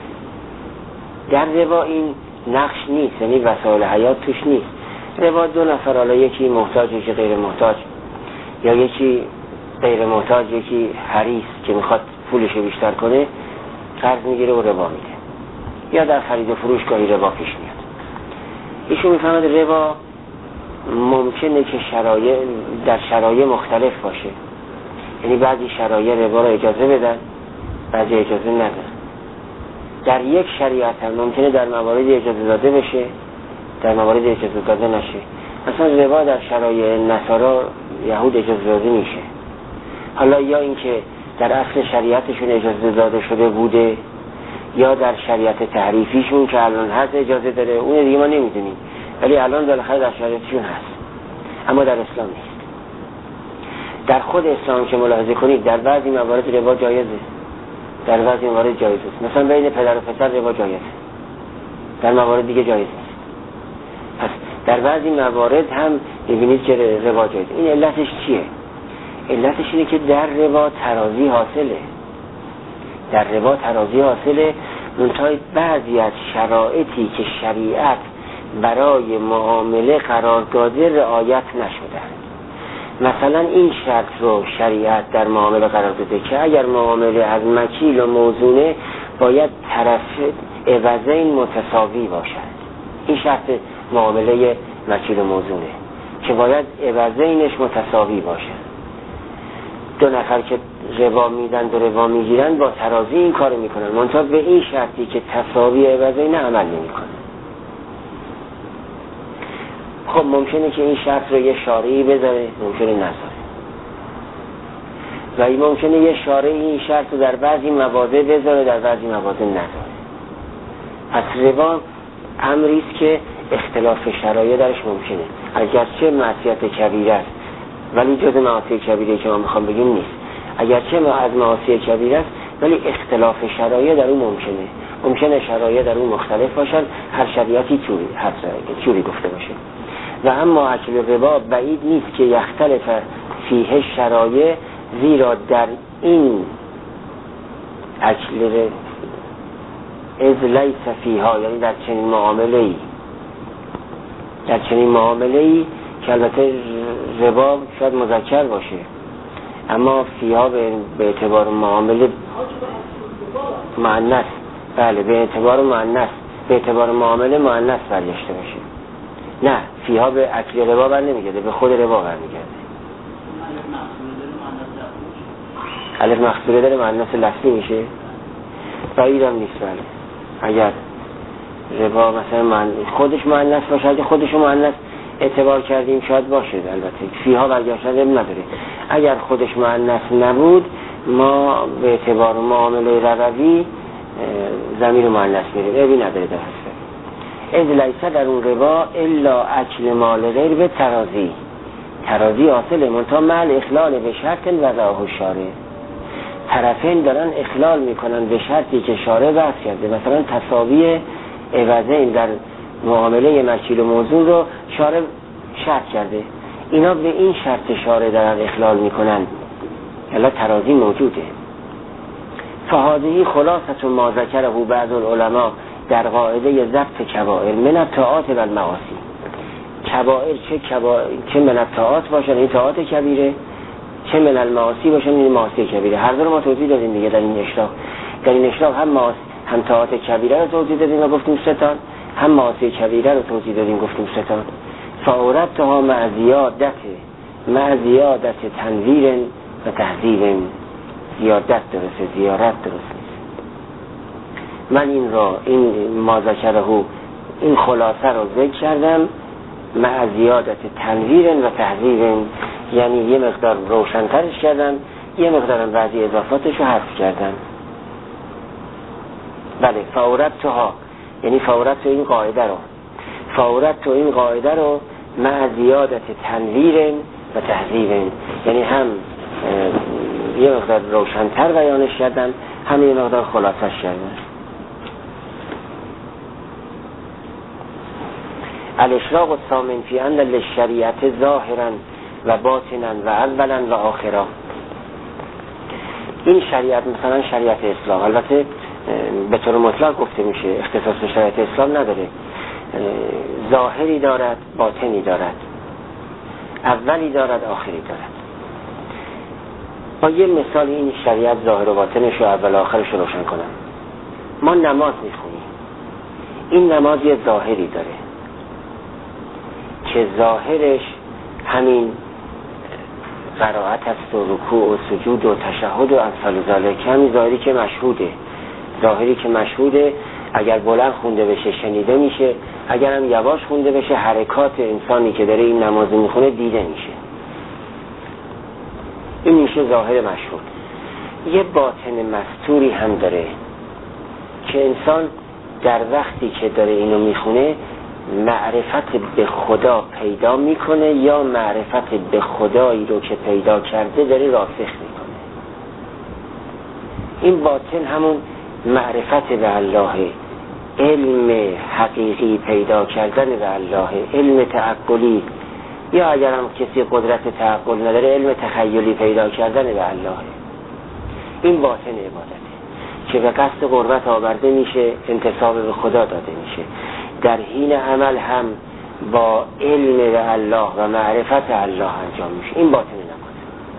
در ربا این نقش نیست، یعنی وسایل حیات توش نیست. ربا 2 نفر، حالا یکی محتاج یکی غیر محتاج، یا یکی غیر محتاج یکی حریص که میخواد پولشو بیشتر کنه، قرض میگیره و ربا میده، یا در خرید و فروش گاهی ربا پیش میاد. ایشون میفهمد ربا ممکنه که در شرایع مختلف باشه، یعنی بعضی شرایع ربا رو اجازه بدن، بعضی اجازه ندن. در یک شریعت هم ممکنه در مواردی اجازه داده بشه، در مواردی اجازه داده نشه. مثلا ربا در شرایع نصارا یهود اجازه داده میشه، حالا یا اینکه در اصل شریعتشون اجازه داده شده بوده، یا در شریعت تحریفیشون که الان هست اجازه داره، اون دیگه ما نمیدونیم، ولی الان بالاخره در شریعتشون هست، اما در اسلام نیست. در خود اسلام که ملاحظه کنید در بعضی موارد ربا جایزه، در بعضی موارد جایز است. مثلا بین پدر و پسر ربا جایزه، در موارد دیگه جایز نیست. پس در بعضی موارد هم می‌بینید که ربا جایزه. این علتش چیه؟ علتش اینه که در ربا ترازی حاصله، منتها بعضی از شرایطی که شریعت برای معامله قرار داده رعایت نشدن. مثلا این شرط رو شریعت در معامله قرار داده که اگر معامله از مکیل و موزونه باید طرف عوضین متساوی باشد. این شرط معامله مکیل و موزونه که باید عوضینش متساوی باشد. 2 نفر که ربا میدن و ربا میگیرن با ترازی این کارو میکنن، منتها به این شرطی که تساوی عوضین عمل نمیکنن. خب ممکنه که این شرط رو یه شارعی بذاره، ممکنه نذاره، و ممکنه یه شارعی این شرط رو در بعضی مواضع بذاره، در بعضی مواضع نذاره. پس ربا امریست که اختلاف شرایع درش ممکنه، اگرچه معصیت کبیره است ولی جز معاصی کبیره که ما میخوام بگیم نیست. اگرچه از معاصی کبیره است ولی اختلاف شرایع در اون ممکنه شرایع در اون مختلف باشن، هر شریعتی چوری گفته باشه. و اما اکل ربا بعید نیست که یختلف فیه شرایع، زیرا در این اکل از لیس فیها، یعنی در چنین معامله‌ای که البته ربا شاید مذکر باشه، اما فیها به اعتبار معامله مؤنث، بله به اعتبار معامله مؤنث برگشته باشه. نه، فیها به اکل ربا بر نمیگرده، به خود ربا برمیگرده. الف مقصوره داره مؤنث لفظی میشه، بعیدم نیست. بله اگر ربا مثلا خودش مؤنث باشه، اگه خودش مؤنث اعتبار کردیم شاید باشه، البته فیها برگشته نداره. اگر خودش مؤنث نبود ما به اعتبار معامله ربوی ضمیر مؤنث میریم، ابی نداره در حساب. از لیسه در اون ربا الا اکل مال غیر به ترازی حاصله منتها مال اخلال به شرط وضعه شارع. طرفین دارن اخلال میکنن به شرطی که شارع وضع کرده، مثلا تساوی عوضین در معامله مکیل و موزون رو شارع شرط کرده، اینا به این شرط شارع دارن اخلال میکنن، الا ترازی موجوده. فهذه خلاصه ما ذکره بعض العلماء در قاعده ضبط کبائر من الطاعات و المعاصی. کبائر چه من الطاعات باشن این طاعات کبیره، چه من المعاصی باشن این معاصی کبیره. هر دو رو ما توضیح دادیم دیگه در این اشراق هم طاعات کبیره رو توضیح دادیم و گفتیم 3 تا، هم معاصی کبیره رو توضیح دادیم گفتیم 3 تا. فاورتها مع زیادت تنویر و تهذیب. زیادت درسته، زیارت درست نیست. من این ما ذکره این خلاصه رو ذکر کردم مع زیادت تنویر و تهذیب، یعنی یه مقدار روشن‌ترش کردم، یه مقدار بعضی اضافاتش رو حذف کردم. بله، فاورتها یعنی فاورت این قاعده رو مع زیادت تنویر و تهذیب، یعنی هم یه مقدار روشن‌تر بیانش کردم، هم یه مقدار خلاصش کردم. الاشراق الثامن فی ان للشریعت ظاهرا و باطنا و اولا و آخرا. این شریعت مثلا شریعت اسلام البته به طور مطلق گفته میشه، اختصاص به شریعت اسلام نداره، ظاهری دارد، باطنی دارد، اولی دارد، آخری دارد. با یه مثال این شریعت ظاهر و باطنش و اول آخرش رو روشن کنم. ما نماز میخونیم، این نماز یه ظاهری داره که ظاهرش همین قرائت است و رکوع و سجود و تشهد و امثال ذالک، همین ظاهری که مشهوده، اگر بلند خونده بشه شنیده میشه، اگر هم یواش خونده بشه حرکات انسانی که داره این نماز میخونه دیده میشه. این میشه ظاهر مشهود. یه باطن مستوری هم داره که انسان در وقتی که داره اینو میخونه معرفت به خدا پیدا میکنه یا معرفت به خدایی رو که پیدا کرده داره راسخ میکنه. این باطن همون معرفت به الله، علم حقیقی پیدا کردن به الله، علم تعقلی، یا اگر هم کسی قدرت تعقل نداره علم تخیلی پیدا کردن به الله. این باطن عبادته که به قصد قربت آورده میشه، انتساب به خدا داده میشه، در حین عمل هم با علم به الله و معرفت الله انجام میشه. این باطن نماز.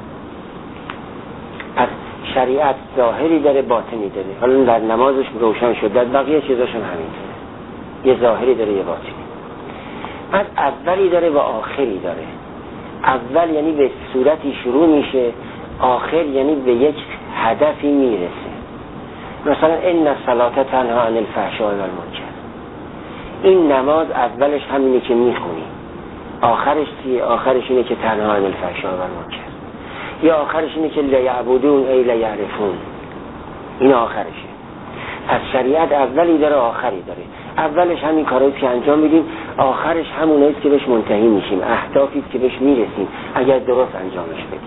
پس شریعت ظاهری داره، باطنی داره. حالا در نمازش روشن شد، در بقیه چیزاش هم همینطوره، یه ظاهری داره یه باطنی. پس اولی داره و آخری داره. اول یعنی به صورتی شروع میشه، آخر یعنی به یک هدفی میرسه. مثلا ان الصلاة تنهی عن الفحشاء و المنکر. این نماز اولش همینه که میخونی، آخرش چیه؟ آخرش اینه که تنهی عن الفحشاء و المنکر، یا آخرش اینه که لیعبدون ای لیعرفون. این آخرشه. پس شریعت اولی داره، آخری داره. اولش همین کارهایی که انجام میدیم، آخرش هموناییست که بهش منتهی میشیم، اهدافیست که بهش میرسیم اگر درست انجامش بدیم.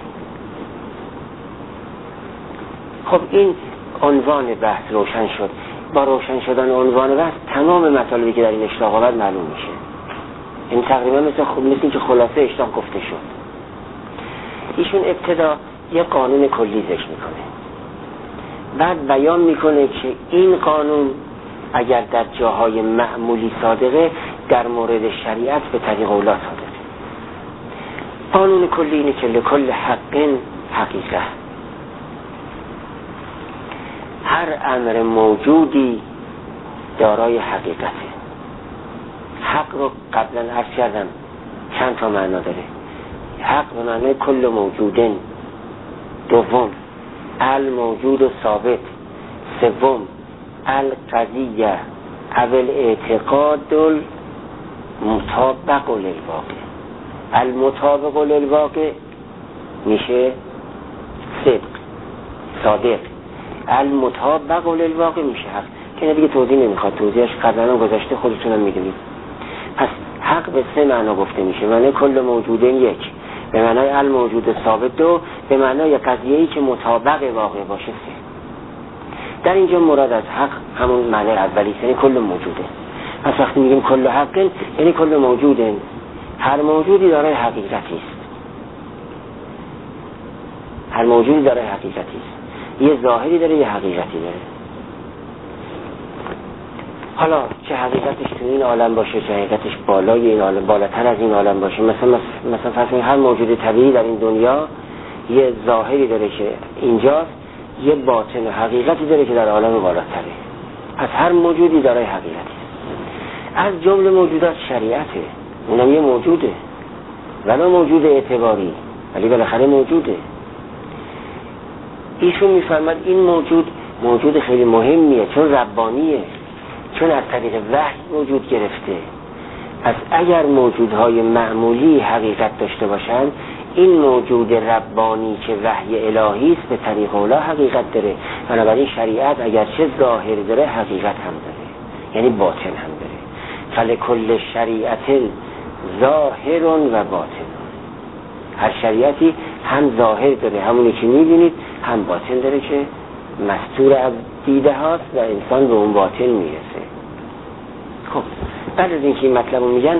خب این عنوان بحث روشن شد. با روشن شدن عنوان بحث تمام مطالبی که در این اشراق آمد معلوم میشه. این تقریبا مثل که خلاصه اشراق گفته شد. ایشون ابتدا یه قانون کلی ذکر میکنه، بعد بیان میکنه که این قانون اگر در جاهای معمولی صادقه، در مورد شریعت به طریق اولا صادقه. قانون کلی اینه که لکل حق حقیقه، هر امر موجودی دارای حقیقته. حق رو قبلا عرض کردم چند تا معنا داره. حق به معنی کل موجودن، دوم الموجود و ثابت، سوم القضیه اول اعتقاد المطابق للواقع. المطابق للواقع میشه صدق، صادق. المطابق للواقع میشه حق، این دیگه توضیح نمیخواد، توضیحش قبلا هم گذاشته، خودتونم میدونید. پس حق به سه معنا گفته میشه. معنی کل موجود یک، به معنای الموجود ثابت، دو به معنای قضیه‌ای که مطابق واقع باشه، سه. در اینجا مراد از حق همون معنی اولی، یعنی کل موجوده. پس وقتی میگیم کل حق یعنی کل موجوده، هر موجودی دارای حقیقتی است. هر موجودی دارای حقیقتی است، یه ظاهری داره، یه حقیقتی داره. حالا چه حقیقتش تو این عالم باشه، چه حقیقتش بالای این عالم، بالاتر از این عالم باشه. مثلا فرض کنید هر موجود طبیعی در این دنیا یه ظاهری داره که اینجاست، یه باطن و حقیقتی داره که در عالم بالاتره. پس هر موجودی دارای حقیقتی. از جمله موجودات شریعته، اونم یه موجوده، ولی موجود اعتباری، ولی بالاخره موجوده. ایشون میفرماد این موجود خیلی مهمیه، چون ربانیه، چون از طریق وحی وجود گرفته. پس اگر موجودهای معمولی حقیقت داشته باشند، این موجود ربانی که وحی الهی است به طریق اولا حقیقت داره. بنابراین شریعت اگرچه ظاهر داره، حقیقت هم داره، یعنی باطن هم داره. فلکل شریعت ظاهر و باطن. هر شریعتی هم ظاهر داره، همونی که میبینید، هم باطن داره که مستور از دیده هاست و انسان به اون باطن میرسه. خب بعد از اینکه این مطلب رو میگن،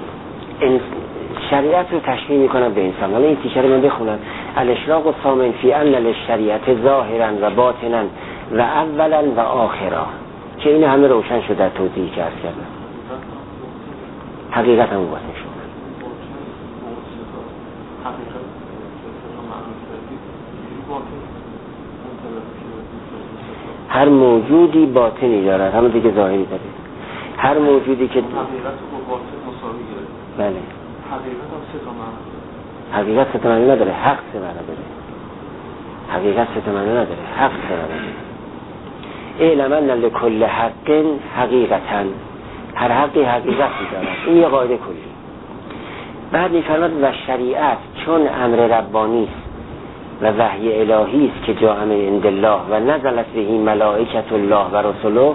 شریعت رو تشبیه میکنن به انسان. حالا این تیکه رو من بخونم. الاشراق و ثامن فی ان للشریعت ظاهرا و باطنا و اولا و آخرا، که این همه روشن شده در توضیحی که عرض کردم. حقیقت هم باطن شد. هر موجودی باطنی دارد، همون دیگه ظاهری داره. هر موجودی که حقیقت با باطن مساوی داره. بله. حقیقت هم سه تا معنی. حقیقت سه تا معنی نداره، حق سه معنی داره. حقیقت سه تا معنی نداره، حق سه معنی داره. اعلم ان لکل حق حقیقتا، هر حقی حقیقتی دارد. این یه قاعده کلی. بعد می‌فرماد و شریعت چون امر ربانی است و وحی الهی است که جاء من عند الله و نزلت به ملائکه الله و رسوله،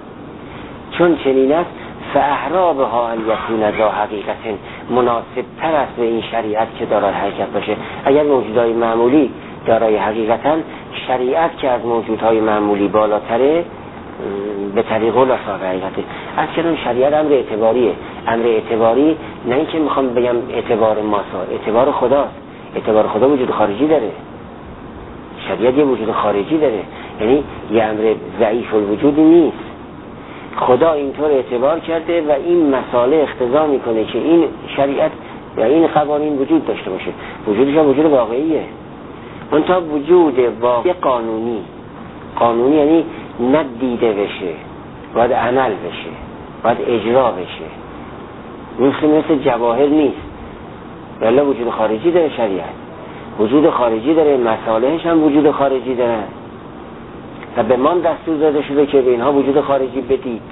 چون چنین است فاحرابها ان یکون ذا حقیقت، مناسب تر است به این شریعت که دارای حقیقت باشه. اگر موجودهای معمولی دارای حقیقتن، شریعت که از موجودهای معمولی بالاتره به طریق الله صاحب حقیقته. از کنون شریعت امر اعتباریه. امر اعتباری نه اینکه میخوام بگم اعتبار ماسا، اعتبار خداست. اعتبار خدا وجود خارجی داره، شریعت یه وجود خارجی داره، یعنی یه امر ضعیف الوجودی نیست. خدا اینطور اعتبار کرده و این مسائل اقتضا میکنه که این شریعت و این قوانین وجود داشته باشه. وجودش هم وجود واقعیه، منتها وجود واقعی قانونی یعنی نه دیده بشه، باید عمل بشه، باید اجرا بشه. مثل جواهر نیست، ولی وجود خارجی داره. شریعت وجود خارجی داره، مصالحش هم وجود خارجی داره و به من دستور داده شده که به اینها وجود خارجی بدید.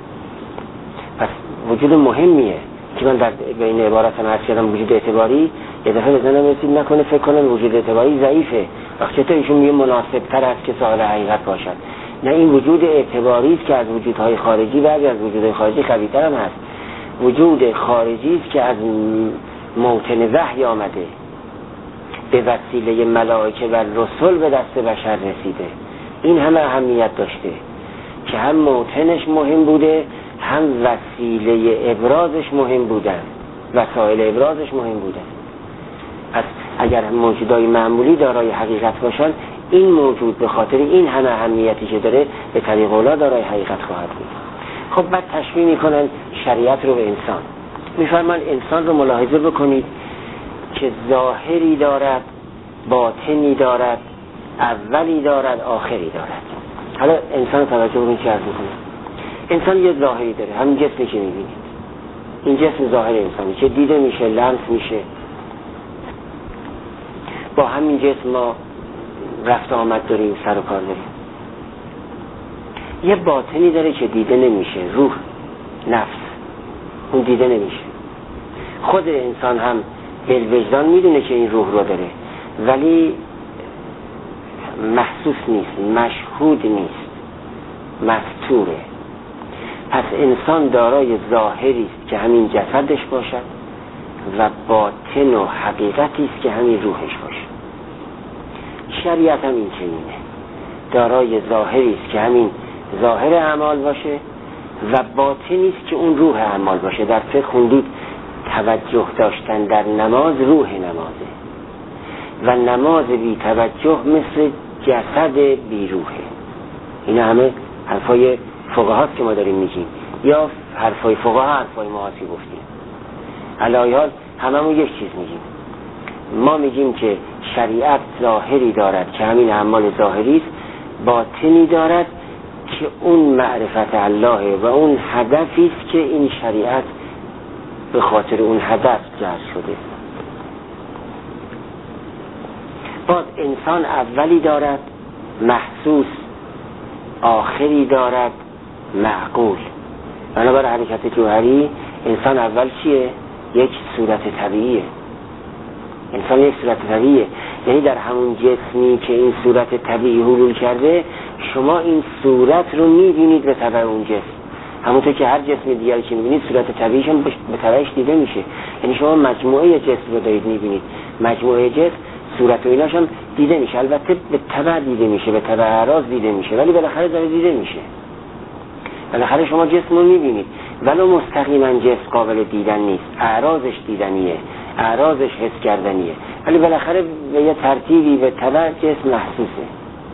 پس وجود مهمیه که من به این عبارت هم عرض کردم. وجود اعتباری یه دفعه بزنم رسید نکنه فکر کنم وجود اعتباری ضعیفه، وقتی چطور ایشون میگه مناسب تر است که صاحب حقیقت باشد. نه، این وجود اعتباری است که از وجودهای خارجی، بعضی از وجودهای خارجی قوی‌تر هم هست. وجود خارجی است که از موطن وحی آمده، به وسیله ملائکه و رسول به دست بشر رسیده. این همه اهمیت داشته که هم موطنش مهم بوده، هم وسیله ابرازش مهم بودن، وسایل ابرازش مهم بودن. پس اگر موجودای معمولی دارای حقیقت باشن، این موجود به خاطر این همه اهمیتی که داره به طریق اولا دارای حقیقت خواهد بود. خب بعد تشبیه میکنن شریعت رو به انسان. میفرمان انسان رو ملاحظه بکنید که ظاهری دارد، باطنی دارد، اولی دارد، آخری دارد. حالا انسان توجه بکنید چه عرض میکنه. انسان یه ظاهری داره، همین جسمی که میبینید، این جسم ظاهر انسانی که دیده میشه، لمس میشه. با همین جسم ما رفت آمد داریم، سر و کار داریم. یه باطنی داره که دیده نمیشه، روح، نفس، اون دیده نمیشه. خود انسان هم بالوجدان میدونه که این روح رو داره، ولی محسوس نیست، مشهود نیست. مستوره. پس انسان دارای ظاهری است که همین جسدش باشد و باطن و حقیقتی است که همین روحش باشد. شریعت هم این چنینه، دارای ظاهری است که همین ظاهر اعمال باشه و باطنی است که اون روح اعمال باشه. در فقه خوندید توجه داشتن در نماز روح نمازه و نماز بی توجه مثل جسد بی روحه. اینا همه حرفای فقهاست که ما داریم میگیم، یا حرفای فقها حرفای ما هاتی گفتیم. علی حال هممون یک چیز میگیم. ما میگیم که شریعت ظاهری دارد که همین اعمال ظاهری است، باطنی دارد که اون معرفت الله و اون هدفی است که این شریعت به خاطر اون هدف جعل شده. باز انسان اولی دارد محسوس، آخری دارد معقول. بنابر حرکت جوهری انسان اول چیه؟ یک صورت طبیعیه. انسان یک صورت طبیعیه، یعنی در همون جسمی که این صورت طبیعی حلول کرده شما این صورت رو میبینید به تبع اون جسم. همونطور که هر جسم دیگری که میبینید صورت طبیعیش هم به تبعش دیده میشه. یعنی شما مجموعه جسم رو دارید میبینید، مجموعه جسم صورت و ایناش هم دیده میشه. البته به تبع دیده میشه، به تبع اعراض دیده میشه، ولی بالاخره داره دیده میشه. بالاخره شما جسم رو میبینید ولو مستقیما جسم قابل دیدن نیست، اعراضش دیدنیه، اعراضش حس کردنیه، ولی بالاخره به یه ترتیبی به تبع جسم محسوسه.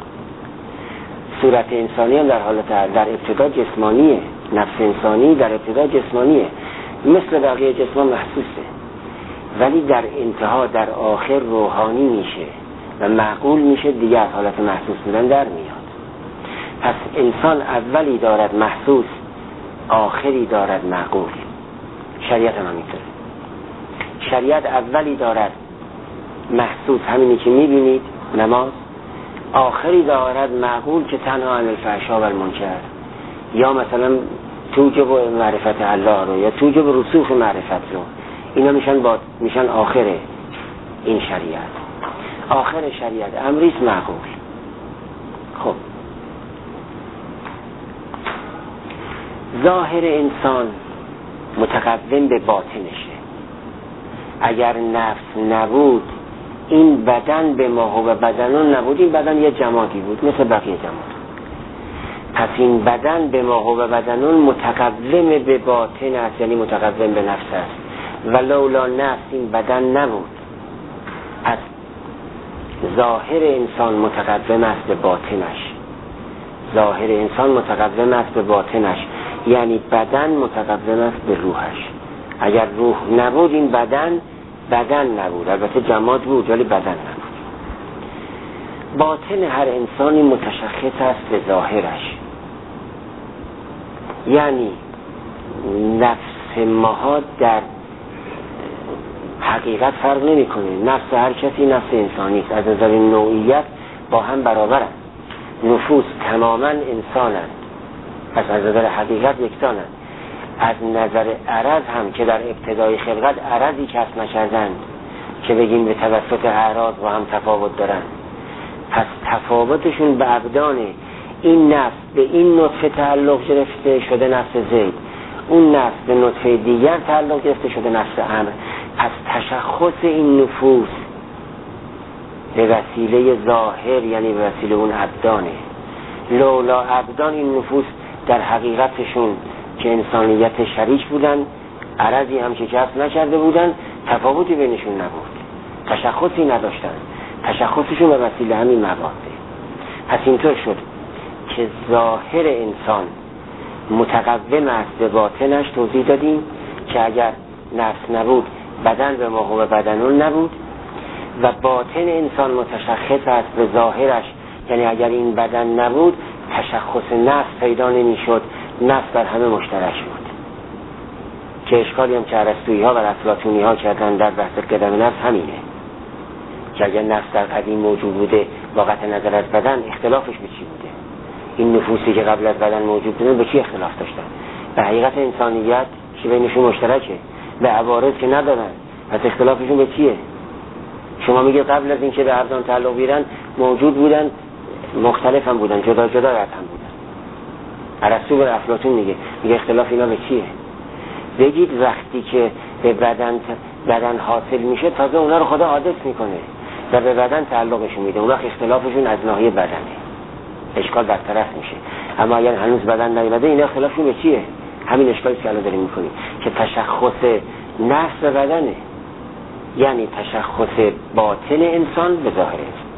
صورت انسانی هم در ابتدا جسمانیه، نفس انسانی در ابتدا جسمانیه، مثل بقیه جسمان محسوسه، ولی در انتها در آخر روحانی میشه و معقول میشه، دیگه از حالت محسوس بودن در میاد. پس انسان اولی دارد محسوس، آخری دارد معقول. شریعت هم همینطوره. شریعت اولی دارد محسوس، همینی که میبینید نماز، آخری دارد معقول که تنها عن الفحشاء و المنکر، یا مثلا توجب معرفت الله رو یا توجب رسوخ معرفت رو. اینا میشن آخر این شریعت. آخر شریعت امریست معقول. خب ظاهر انسان متقدم به باطنشه. اگر نفس نبود این بدن به ما و بدنون نبود، این بدن یه جمادی بود مثل بقیه جماد. پس این بدن به ما و بدنون متقدم به باطن است، یعنی متقدم به نفس است. ولولا نفس این بدن نبود. پس ظاهر انسان متقدم است به باطنش. ظاهر انسان متقدم است به باطنش، یعنی بدن متقدم است به روحش. اگر روح نبود این بدن نبود، البته جماد بود ولی بدن نبود. باطن هر انسانی متشخص است به ظاهرش، یعنی نفس ماها در حقیقت فرق نمی کنه. نفس هر کسی نفس انسانی است، از نظر نوعیت با هم برابرند. نفوس تماما انسانند، پس از نظر حقیقت یکسانند. از نظر عرض هم که در ابتدای خلقت عرضی کسب نکردند که بگیم به توسط اعراض با هم تفاوت دارند. پس تفاوتشون به ابدانه. این نفس به این نطفه تعلق گرفته شده نفس زید، اون نفس به نطفه دیگر تعلق گرفته شده نفس امر. پس تشخص این نفوس به وسیله ظاهر، یعنی به وسیله اون ابدانه. لولا ابدان این نفوس در حقیقتشون که انسانیت شریک بودن، عرضی هم که کسب نکرده بودن، تفاوتی بینشون نبود، تشخصی نداشتن، تشخصشون به وسیله همین مواده. پس اینطور شد که ظاهر انسان متقدم است به باطنش. توضیح دادیم که اگر نفس نبود بدن به ما و بدنون نبود، و باطن انسان متشخص است به ظاهرش، یعنی اگر این بدن نبود تشخص نفس پیدا نمی شد، نفس در همه مشترک بود. که اشکالی هم که ارسطویی ها و افلاطونی ها کردن در بحث قدم نفس همینه، که اگر نفس در قدیم موجود بوده با قطع نظر از بدن، اختلافش به چی بوده؟ این نفوسی که قبل از بدن موجود بودن به چی اختلاف داشتن؟ به حقیقت انسانیت که بینشون مشترکه، به عوارض که ندارن. پس اختلافشون به چیه؟ شما میگه قبل از اینکه به ابدان تعلق بگیرن موجود بودن، مختلف هم بودن، جدا جدا هم بودن. ارسطو به افلاطون میگه اختلاف اینا به چیه؟ بگید وقتی که به بدن حاصل میشه تازه اونا رو خدا عادت میکنه و به بدن تعلقشون میده، اون وقت اختلافشون از ناحیه بدنه، اشکال برطرف میشه. اما اگر هنوز بدن نیومده این اختلافشون به چیه؟ همین اشکالی که الان داریم میکنیم که تشخص نفس به بدنه، یعنی تشخص باطن انسان به ظاهر انسان.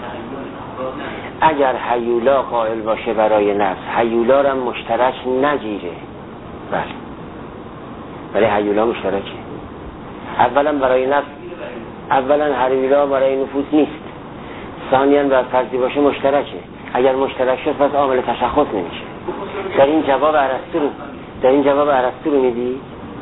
اگر هیولا قائل باشه برای نفس، هیولا را مشترک نگیره، بله برای هیولا مشترکه. اولا برای نفس، اولا هیولا برای نفوس نیست، ثانیاً بر فرضی باشه مشترکه. اگر مشترک شد پس عامل تشخص نمیشه. در این جواب ارسطو رو میدی؟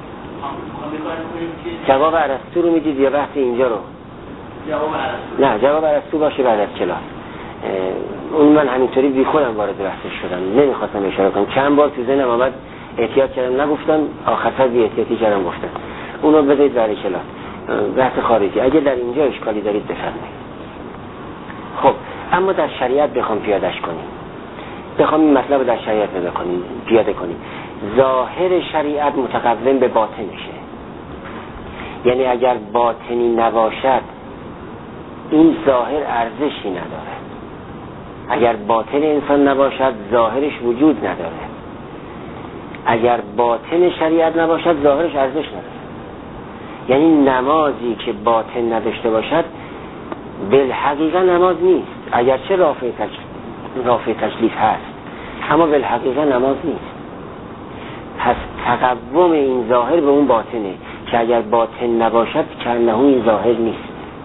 جواب ارسطو رو میدید یا بحث اینجا رو؟ نه جواب ارسطو باشه بعد از کلاس. اون من همینطوری بی خودم وارد بحثش شدم، نمیخواستم اشاره کنم، چند بار تو ذهنم آمد احتیاط کردم نگفتم، آخرش بی احتیاطی کردم گفتم. اونو بذارید برای کلاس بحث خارجی. اگه در اینجا اشکالی دارید بفرمایید. خب اما در شریعت بخوام پیادهش کنیم، بخوام این مطلب رو در شریعت پیاده کنیم، ظاهر شریعت متقوم به باطن میشه. یعنی اگر باطنی نباشد این ظاهر ارزشی نداره. اگر باطن انسان نباشد ظاهرش وجود نداره. اگر باطن شریعت نباشد ظاهرش ارزش نداره. یعنی نمازی که باطن نداشته باشد بالحقیقه نماز نیست، اگرچه رافع تکلیف هست اما بالحقیقه نماز نیست. پس تقوم این ظاهر به اون باطنه که اگر باطن نباشد کانه این ظاهر نیست.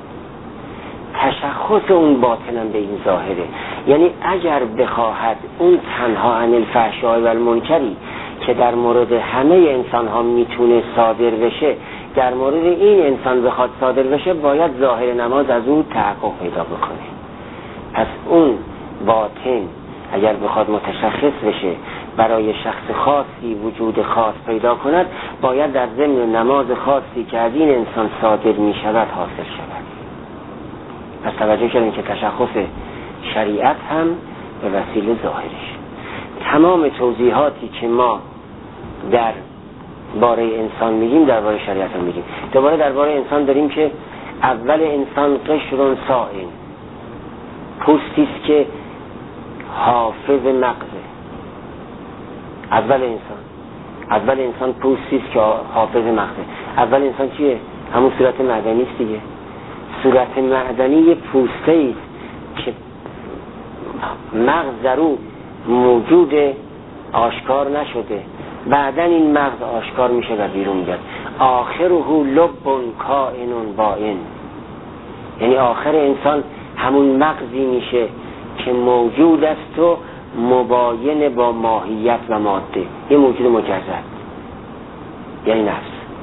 تشخص اون باطنم به این ظاهره. یعنی اگر بخواهد اون تنها عن الفحشاء و المنکری که در مورد همه انسان ها میتونه صادر بشه، در مورد این انسان بخواد صادر بشه باید ظاهر نماز از اون تحقق پیدا بکنه. پس اون باطن اگر بخواد متشخص بشه، برای شخص خاصی وجود خاص پیدا کند، باید در ضمن نماز خاصی که از این انسان صادر می شود حاصل شود. پس توجه کردیم که تشخص شریعت هم به وسیله ظاهرش. تمام توضیحاتی که ما در باره انسان میگیم درباره شریعت هم میگیم. دوباره درباره انسان داریم که اول انسان قشر صائن، پوستیست که حافظ مغزه. اول انسان پوستیست که حافظ مغزه. اول انسان چیه؟ همون صورت معدنی است دیگه. صورت معدنی یه پوسته ایست که مغز در اون موجود آشکار نشده، بعدن این مغز آشکار میشه و بیرون میاد. آخره لب کائن بائن، یعنی آخر انسان همون مغزی میشه که موجود است و مباین با ماهیت و ماده، یه موجود مجرد یعنی نفس.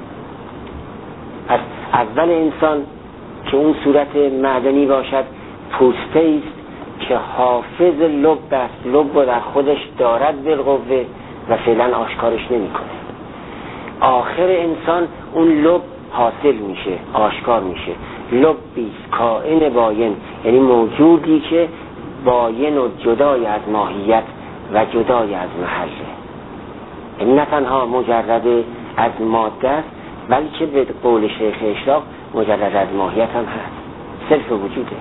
از اول انسان که اون صورت معدنی باشد پوسته است که حافظ لب است، لب در خودش دارد بالقوه و فعلا آشکارش نمیکنه. آخر انسان اون لب حاصل میشه، آشکار میشه. لبیست کائن باین، یعنی موجودی که باین و جدای از ماهیت و جدای از محله، یعنی نه تنها مجرد از ماده است بلکه به قول شیخ اشراق مجرد از ماهیت هم هست، صرف وجوده.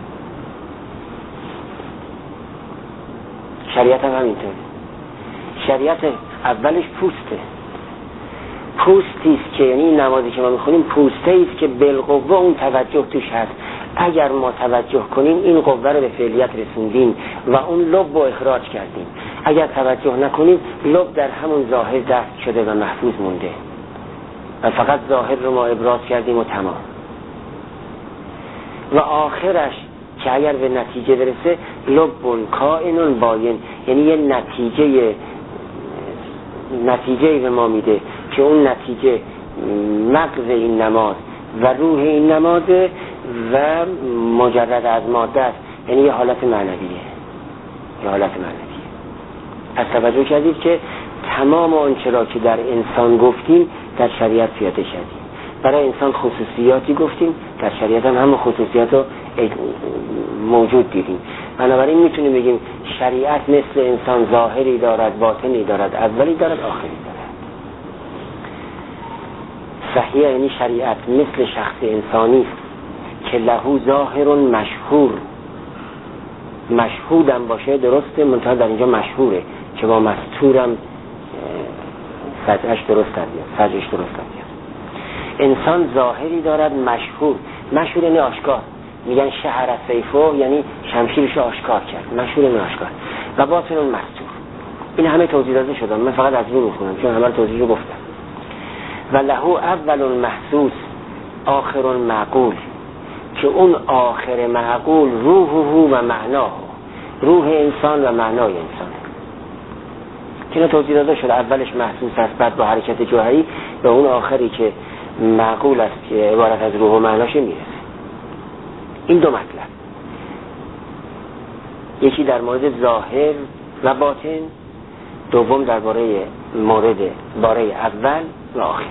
شریعت هم همینطوره. شریعت اولش پوستیست که یعنی نمازی که ما میخونیم پوسته ایست که بالقوه اون توجه توش هست. اگر ما توجه کنیم این قوه رو به فعلیت رسوندیم و اون لب رو اخراج کردیم. اگر توجه نکنیم لب در همون ظاهر دست شده و محفوظ مونده و فقط ظاهر رو ما ابراز کردیم و تمام. و آخرش که اگر به نتیجه برسه لب کائن باین، یعنی یه نتیجه به ما میده که اون نتیجه مغز این نماز و روح این نماز و مجرد از ماده است، یعنی یه حالت معنویه. از توجه کردید که تمام آنچه را که در انسان گفتیم در شریعت پیاده کردیم. برای انسان خصوصیاتی گفتیم، در شریعت هم همون خصوصیات رو موجود دیدیم. بنابراین میتونیم بگیم شریعت مثل انسان ظاهری دارد، باطنی دارد، اولی دارد، آخری دارد. صحیح یعنی شریعت مثل شخص انسانی است که لهو ظاهر مشهور، مشهودم باشه، درسته، منتها در اینجا مشهوره که با مستورم سجعش درست بیاد، سجعش درست بیاد. انسان ظاهری دارد مشهور، مشهور یعنی آشکار، میگن شهر سیفو یعنی شمشیرش آشکار کرد، مشهور یعنی آشکار، و باطن مستور. این همه توضیح داده شدم، من فقط از رو میخونم چون همه توضیح رو گفتم. و لهو اول محسوس آخر معقول، که اون آخر معقول روحه و معناه، روح انسان و معنای انسان که توضیح داده شده. اولش محسوس است، بعد با حرکت جوهری به اون آخری که معقول است که عبارت از روح و معناش میرسه. این دو مطلب، یکی در مورد ظاهر و باطن، دوم درباره باره اول و آخر.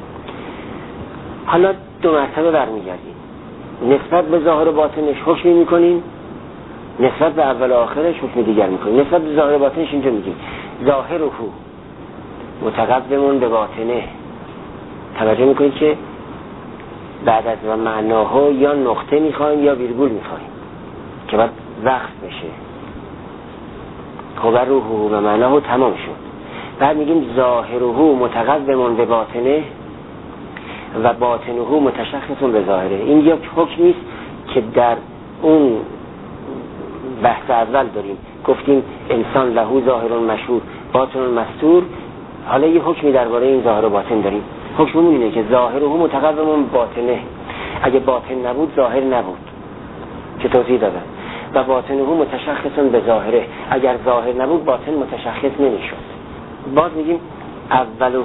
حالا دو مرتبه برمیگردیم، نسبت به ظاهر و باطنش حکم میکنیم، نسبت به اول و آخرش حکم دیگر میکنیم. نسبت به ظاهر و باطنش اینجا میگیم ظاهره متقدمون به باطنه. توجه میکنید که بعد از و معناها یا نقطه میخوایم یا ویرگول میخوایم که بعد وقت بشه. خب روحه و معناها تمام شد. بعد میگیم ظاهره متقدمون به باطنه و باطنه متشخصون به ظاهره. این یک حکمی است که در اون بحث اول داریم، گفتیم انسان لهو ظاهر مشهور باطن مستور. حالا یه حکمی درباره این ظاهر و باطن داریم. حکممون اینه که ظاهره متقدمون باطنه، اگه باطن نبود ظاهر نبود که توضیح دادم، و باطنه متشخصون به ظاهره، اگر ظاهر نبود باطن متشخص نمیشد. باز میگیم اوله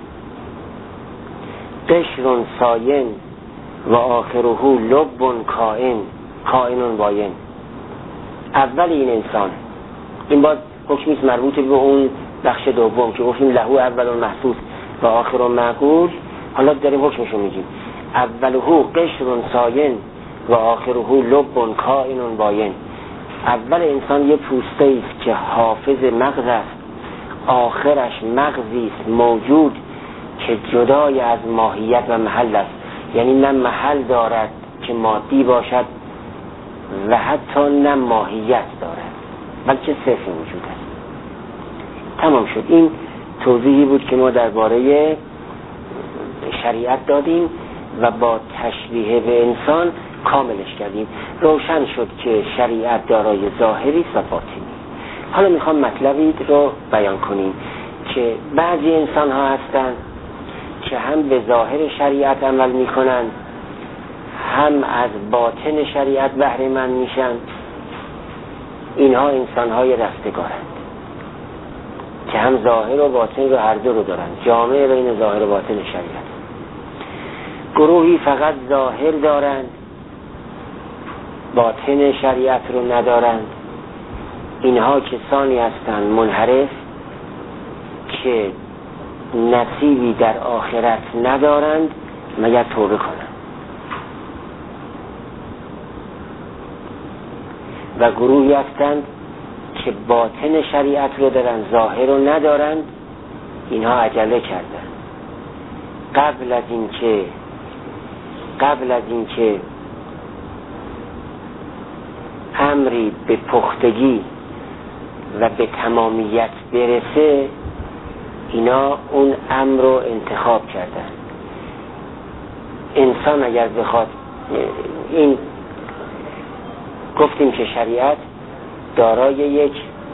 قشر ساین و آخره لب کائن باین. اول این انسان، این باز حکمی است مربوط به اون بخش دوم که گفتیم لهو اول محسوس و آخر معقول. حالا داریم حکمشو میگیم اوله قشر ساین و آخره لب کائن باین. اول انسان یه پوسته است که حافظ مغز است، آخرش مغزی است موجود که جدای از ماهیت و محل است، یعنی نه محل دارد که مادی باشد و حتی نه ماهیت دارد، بلکه صرف وجود است. تمام شد. این توضیحی بود که ما درباره شریعت دادیم و با تشبیه به انسان کاملش کردیم. روشن شد که شریعت دارای ظاهری و باطنی. حالا میخوام مطلبی رو بیان کنیم که بعضی انسان ها هستن که هم به ظاهر شریعت عمل میکنن، هم از باطن شریعت بهره مند میشن. اینها انسان های رستگارند که هم ظاهر و باطن رو هر دو رو دارن، جامعه بین ظاهر و باطن شریعت. گروهی فقط ظاهر دارند، باطن شریعت رو ندارند. اینها کسانی هستند منحرف که نصیبی در آخرت ندارند مگر توبه کنند، و گروهی هستند که باطن شریعت رو دارن، ظاهر رو ندارند. اینها عجله کردن قبل از اینکه امری به پختگی و به تمامیت برسه، اینا اون امر رو انتخاب کردن. انسان اگر بخواد، این گفتیم که شریعت دارای یک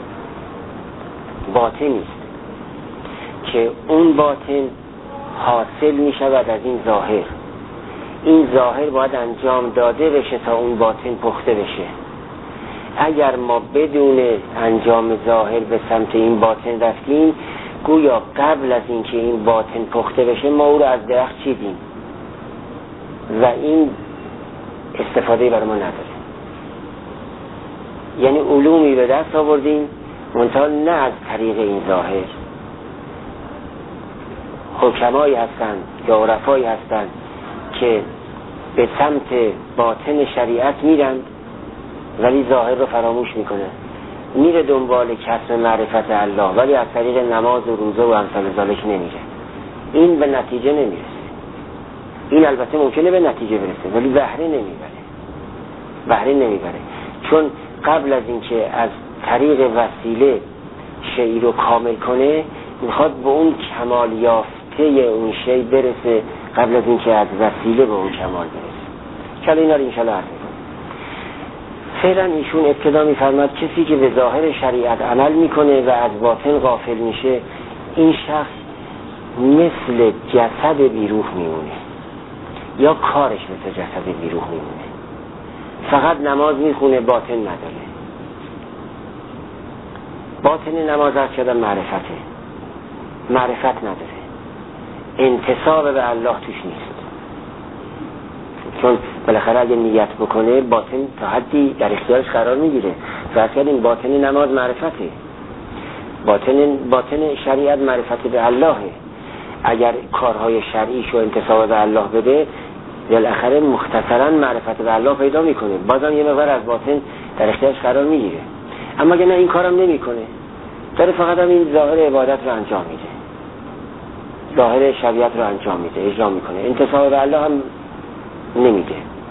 باطنی است که اون باطن حاصل می شود از این ظاهر. این ظاهر باید انجام داده بشه تا اون باطن پخته بشه. اگر ما بدون انجام ظاهر به سمت این باطن رفتیم، گویا قبل از اینکه این باطن پخته بشه ما او رو از درخت چیدیم و این استفاده برای ما نداره. یعنی علومی به دست آوردیم منتها نه از طریق این ظاهر. حکمایی هستند یا عرفایی هستند که به سمت باطن شریعت میرن ولی ظاهر رو فراموش میکنن، میره دنبال کسب معرفت الله ولی از طریق نماز و روزه و امثال ذالک نمیره، این به نتیجه نمیرسه. این البته ممکنه به نتیجه برسه ولی بهره نمیبره، چون قبل از اینکه از طریق وسیله شیء رو کامل کنه میخواد به اون کمال یافته اون شیء برسه قبل از اینکه از وسیله به اون کمال برسه. چلا اینا رو انشاءالله عرض می‌کنم. فعلا ایشون ابتدا می‌فرماد کسی که به ظاهر شریعت عمل میکنه و از باطن غافل میشه، این شخص مثل جسد بیروح میمونه یا کارش مثل جسد بیروح میمونه، فقط نماز میخونه باطن نداره. باطن نماز از شدن معرفت نداره، انتساب به الله توش نیست، چون بالاخره اگه نیت بکنه باطن تا حدی در اختیارش قرار میگیره. فرض این باطن نماز معرفته، باطن شریعت معرفت به اللهه. اگر کارهای شرعیش و انتساب به الله بده بالاخره مختصرا معرفت به الله پیدا میکنه، بازم یه مقدار از باطن در اختیارش قرار میگیره. اما اگه نه این کارم نمیکنه، داره فقط هم این ظاهر عبادت رو انجام میده، ظاهر شریعت رو انجام میده، اجرا میکنه، انتساب به الله هم نمیده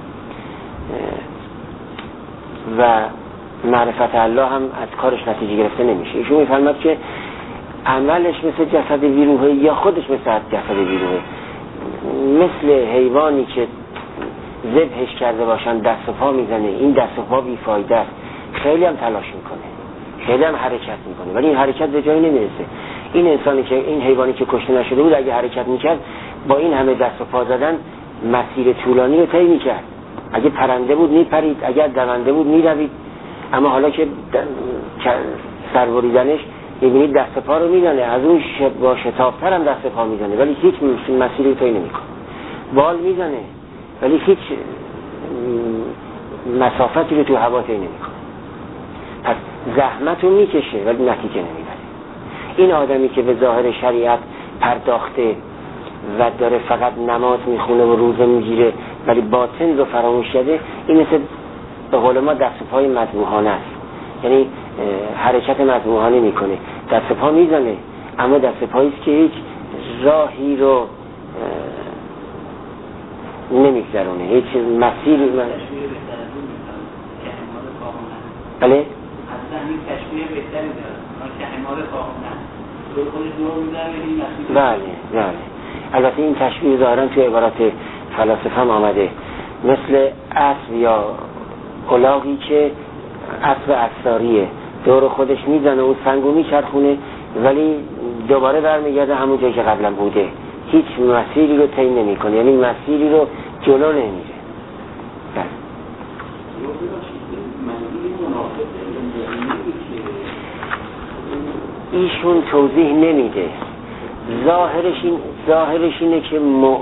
و معرفت الله هم از کارش نتیجه گرفته نمیشه. ایشون میفرماد که عملش مثل جسد بیروحه یا خودش مثل جسد بیروحه، مثل حیوانی که ذبحش کرده باشن دست و پا میزنه، این دست و پا بیفایده است، خیلی هم تلاش میکنه، خیلی هم حرکت میکنه ولی این حرکت به جایی نمیرسه. این انسانی که این حیوانی که کشته نشده بود اگه حرکت میکرد با این همه دست و پا زدن مسیر طولانی رو طی میکرد، اگه پرنده بود میپرید، اگر دونده بود میروید، اما حالا که سربریدنش میبینید دست پا رو میزنه، از اون با شتابتر هم دست پا میزنه ولی هیچ مسیری رو طی نمیکنه، بال میزنه ولی هیچ مسافتی رو تو هوا طی نمیکنه. پس زحمت رو میکشه ولی نتیجه نمیبره. این آدمی که به ظاهر شریعت پرداخته و داره فقط نماز میخونه و روزه میگیره ولی باطن رو فراموش کرده، این مثل به قول ما دست و پای مذبوحانه است، یعنی حرکت مذبوحانه میکنه، دست پا میزنه اما دست پاییست که هیچ راهی رو نمیگذرونه، هیچ مسیری بله؟ اصلا این تشبیه بهتری داره که حمار کاهنه دور خودش دور میداره این مسیح. بله البته این تشبیه ظاهرا توی عبارات فلاسفه هم آمده، مثل اسب یا الاغی که اسب اساریه دور خودش میزنه اون سنگو میچرخونه ولی دوباره برمیگرده همون جایی که قبلا بوده، هیچ مسیری رو طی نمیکنه، یعنی مسیری رو جلو نمیره. ایشون توضیح نمیده، ظاهرش اینه که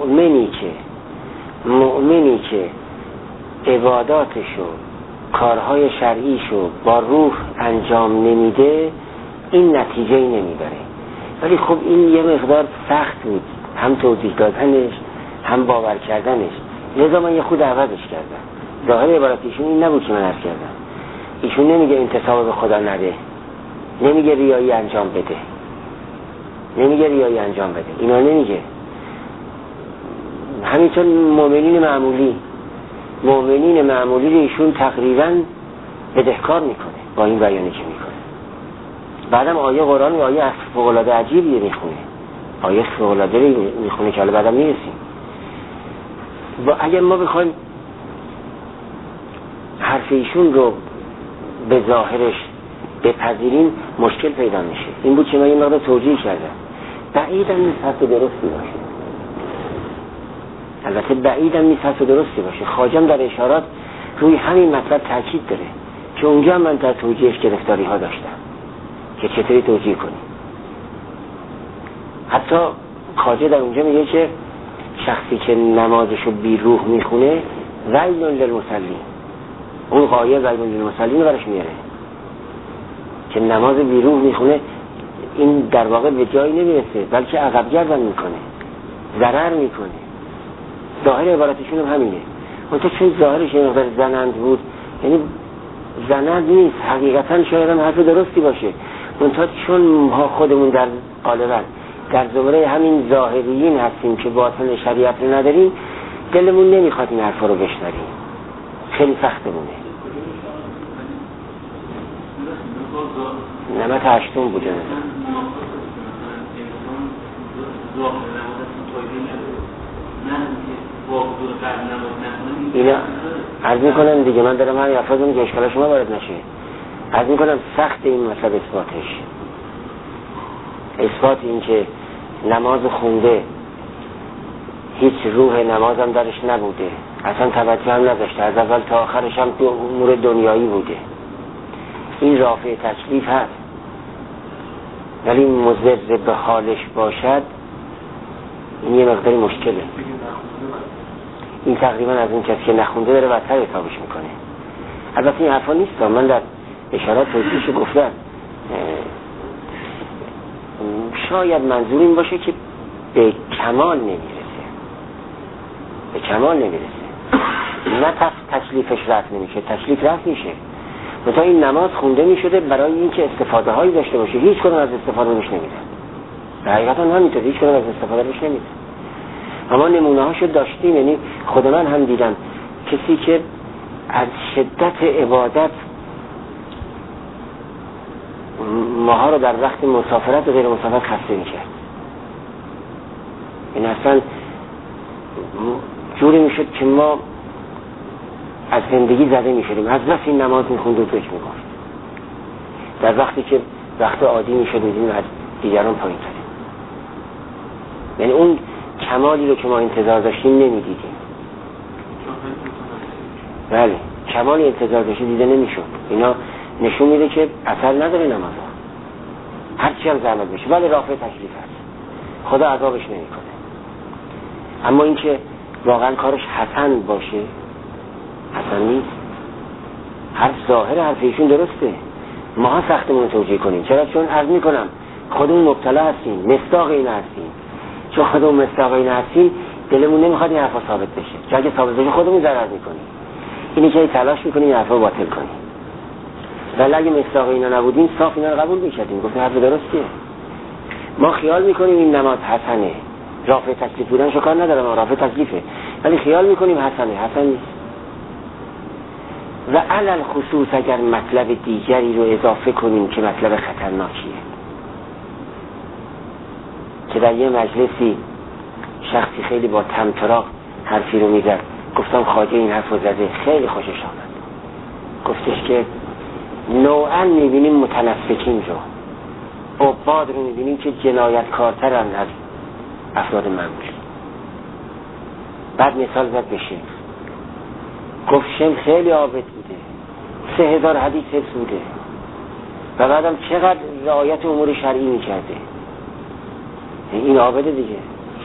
مؤمنی که عباداتشو کارهای شرعیشو با روح انجام نمیده این نتیجه نمیبره. ولی خب این یه مقدار سخت بود، هم توضیح دادنش هم باور کردنش، لذا من یه خود عوضش کردم. ظاهر عبارتشون این نبود که من عرض کردم. ایشون نمیگه انتساب به خدا نده، نمیگه ریایی انجام بده، اینا نمیگه. همینطور مؤمنین معمولی رو ایشون تقریبا بدهکار میکنه با این بیانی که میکنه. بعدم آیه قرآن آیه فوق‌العاده عجیبیه میخونه، آیه فوق‌العاده میخونه که حالا بعدم میرسیم. اگر ما بخوایم حرف ایشون رو به ظاهرش بپذیریم مشکل پیدا میشه. این بود که من یه مقدار توجیه کردم. بعیدم نیست حرف درستی باشه، البته بعیدم نیست حرف درستی باشه. خواجم در اشارات روی همین مطلب تاکید داره که اونجا من در توجیهش گرفتاری ها داشتم که چطوری توجیه کنیم. حتی خواجه در اونجا میگه که شخصی که نمازشو بی روح میخونه ویل للمصلین، اون قایه ویل للمصلین رو برش میاره که نماز بی روح میخونه، این در واقع به جایی نمیرسه بلکه عقب گردن میکنه، ضرر میکنه. ظاهر عبارتشون هم همینه. منطقه چون ظاهرش یه مقدار زنند بود، یعنی زند نیست. حقیقتا شاید هم حرف درستی باشه، منتها چون ما خودمون در غالبا در زمره همین ظاهریین هستیم که باطن شریعت رو نداریم، دلمون نمیخواد این حرفا رو بشنویم، خیلی سختمونه. نمت هشتم بوده اینا عرض میکنم دیگه، من دارم همین افرادم که اشکال شما وارد نشه. عرض میکنم سخت این مطلب اثباتش، اثبات این که نماز خونده هیچ روح نمازم درش نبوده، اصلا توجه هم نداشته، از اول تا آخرش هم تو امور دنیایی بوده، این رافع تکلیف هست، ولی مضر به حالش باشد، این یه مقداری مشکله. این تقریبا از اون کسی که نخونده داره بدتر حسابش میکنه. البته این حرفا نیست، من در اشارات توضیحشو گفتم. شاید منظور این باشه که به کمال نمیرسه، به کمال نمیرسه، نه تکلیفش رفت نمیشه، تکلیف رفت میشه. مثلا این نماز خونده میشده برای اینکه استفاده هایی داشته باشه، هیچ کدوم از استفاده بهش نمیده. حقیقتا همینطور، هیچ کدوم از استفاده بهش نمیده. اما نمونه هاشو داشتیم، یعنی خود من هم دیدم کسی که از شدت عبادت ماها رو در وقت مسافرت و غیر مسافرت خسته میکرد. این اصلا جوری میشد که ما از زندگی زده میشدیم، از بس این نماز میخوند و فکر میگفت. در وقتی که وقت عادی میشد میدیم از دیگران پایین تریم، یعنی اون کمالی رو که ما انتظار داشتیم نمیدیدیم. بله، کمالی انتظار داشتیم دیده نمیشد. اینا نشون میده که اثر نداره نماز ها، هرچی هم زحمت بشه، ولی رافع تکلیف هست، خدا عذابش نمیکنه. اما این که واقعا کارش حسن باشه، حسن نیست. حرف ظاهر حرف ایشون درسته، ما سختمون رو توجیه کنیم. چرا؟ چون عرض میکنم خودمون مبتلا هستیم، مصداق این هستیم. چون خودمون مصداق این هستیم، دلمون نمیخواد این حرفا ثابت بشه، چون اگه ثابت بشه خودمون ضرر میکنیم. اینی که تلاش میکنیم این حرفا باطل کنیم. ولی اگه مصداق اینا نبودیم صاف اینا رو قبول می‌کردیم، گفتیم حرف درستیه. ما خیال میکنیم این نماز حسنه، رافع تکلیف بودنشو کار ندارم، رافع تکلیفه، ولی خیال میکنیم حسنه، حسن نیست. و علل خصوص اگر مطلب دیگری رو اضافه کنیم که مطلب خطرناکیه، که در یه مجلسی شخصی خیلی با طمطراق حرفی رو میزد، گفتم خواجه این حرف رو زده، خیلی خوشش آمد. گفتش که نوعا میبینیم متنفکین رو، عباد رو میبینیم که جنایتکارترن از افراد معمولی. بعد مثال زد بشه، گفت شم خیلی عابد بوده، 3000 حدیث حفظ بوده و بعدم چقدر رعایت امور شرعی میکرده، این عابده دیگه.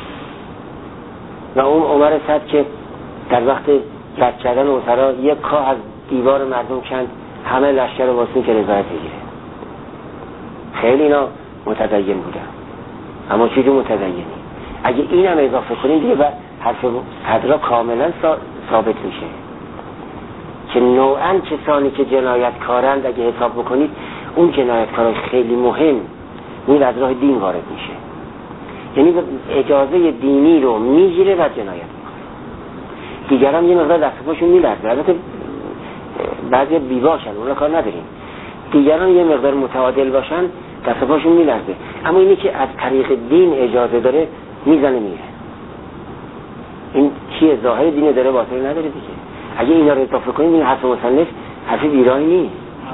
و اون عمر صد که در وقت رد کردن اسرا یک کاه از دیوار مردم کند، همه لشکر رو واسون که رضایت بگیره. خیلی اینا متدین بودن، اما چیزی متدینی. اگه اینم اضافه کنیم دیگه بعد حرف صدرا کاملا ثابت میشه که نوعا کسانی که جنایتکارند اگه حساب بکنید، اون جنایتکارای خیلی مهم این از راه دین وارد میشه، یعنی اجازه دینی رو میگیره و جنایت میکنه. دیگران یه مقدار دست پاشون میلرزه، البته بعضی بیباشن اونا کار نداریم، دیگران یه مقدار متعادل باشن دست پاشون میلرزه، اما اینی که از طریق دین اجازه داره میزنه میره. این چیه؟ ظاهر دین داره، باطن نداره دیگه. اگه اینا رو اضافه کنیم این حرف مصنف حرف ویرانی نیست.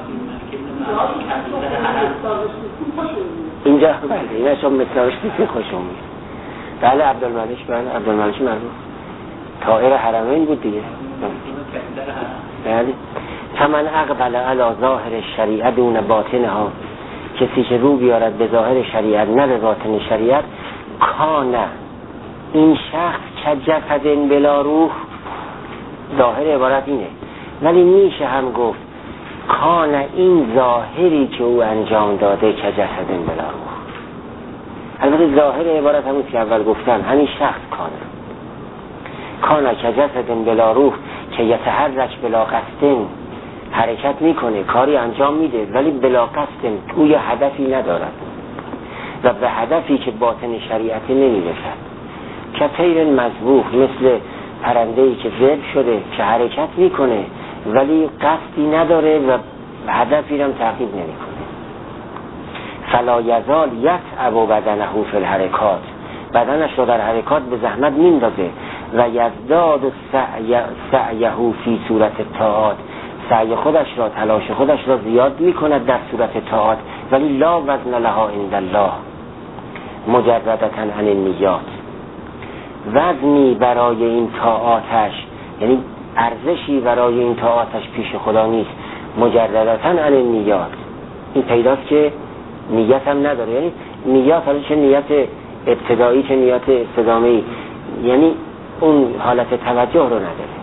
اینجا بله اینا شما مثالش دیگه خوشم میاد. بله عبدالملک، بله عبدالملک مرحوم طاهر حرمین بود دیگه. بله فمن اقبل علی ظاهر الشریعه دون باطنها، کسی که رو بیارد به ظاهر شریعت نه به باطن شریعت، کان این شخص کجسد بلا روح. ظاهر عبارت اینه، ولی میشه هم گفت کان این ظاهری که او انجام داده کجسد بلا روح. البته ظاهر عبارت همون که اول گفتم، همین شخص کان کجسد بلا روح که یتحرک بلا قصد، حرکت میکنه، کاری انجام میده، ولی بلا قصد، گویا هدفی ندارد و به هدفی که باطن شریعتی نمیرسد. کطیر مذبوح، مثل پرنده‌ای که ذبح شده که حرکت میکنه ولی قصدی نداره و هدفی هم تعقیب نمیکنه. فلا یزال یتعب بدنه فی الحرکات، بدنش رو در حرکات به زحمت میندازه و یزداد سعیه فی صورت طاعات، سعی خودش را، تلاش خودش را زیاد میکند در صورت طاعات، ولی لا وزن لها عند الله مجردتا عن النیات، وزنی برای این طاعاتش، یعنی ارزشی برای این طاعاتش پیش خدا نیست، مجردتا عن النیات. این پیداست که نیت هم نداره، یعنی نیت، حالا چه نیت ابتدایی چه نیت استدامه‌ای، یعنی اون حالت توجه رو نداره.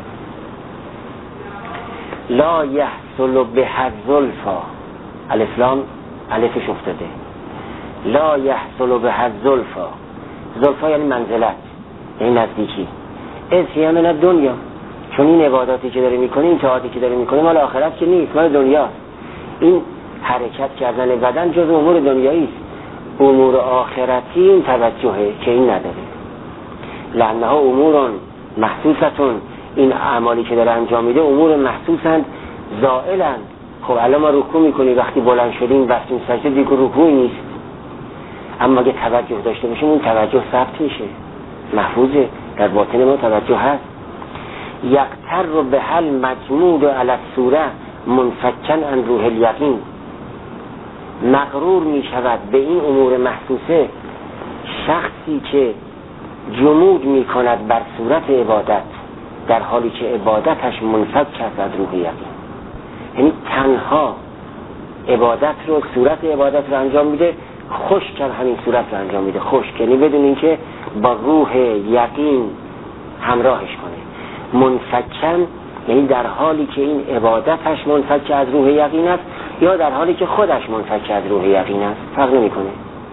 لا یحصل بها الزلفا، الاسلام الفش افتاده، لا یحصل بها الزلفا، زلفا یعنی منزلت، یعنی نزدیکی، از هی من دنیا، چون این عباداتی که داره میکنه، این طاعاتی که داره میکنه مال آخرت که نیست، مال دنیاست. این حرکت کردن بدن جز امور دنیایی است، امور آخرتی این توجهه که این نداره. لعنها امور محسوستون، این اعمالی که داره انجام میده امور محسوسند زائلند. خب الان ما رکوع میکنیم، وقتی بلند شدیم رفتیم سجده دیگه رکوعی نیست، اما اگه توجه داشته باشیم اون توجه ثبت میشه، محفوظه، در باطن ما توجه هست. یقتر به حل مجمود علی الصوره منفکن عن روح الیقین، مغرور می شود به این امور محسوسه شخصی که جمود می کند بر صورت عبادت، در حالی که عبادتش منفک است از روح یقین. یعنی تنها عبادت رو، صورت عبادت رو انجام میده، خشک همین صورت رو انجام میده، خشک یعنی بدون اینکه با روح یقین همراهش کنه. منفکن یعنی در حالی که این عبادتش منفک از روح یقین است یا در حالی که خودش منفک از روح یقین است، فرق نمیکنه.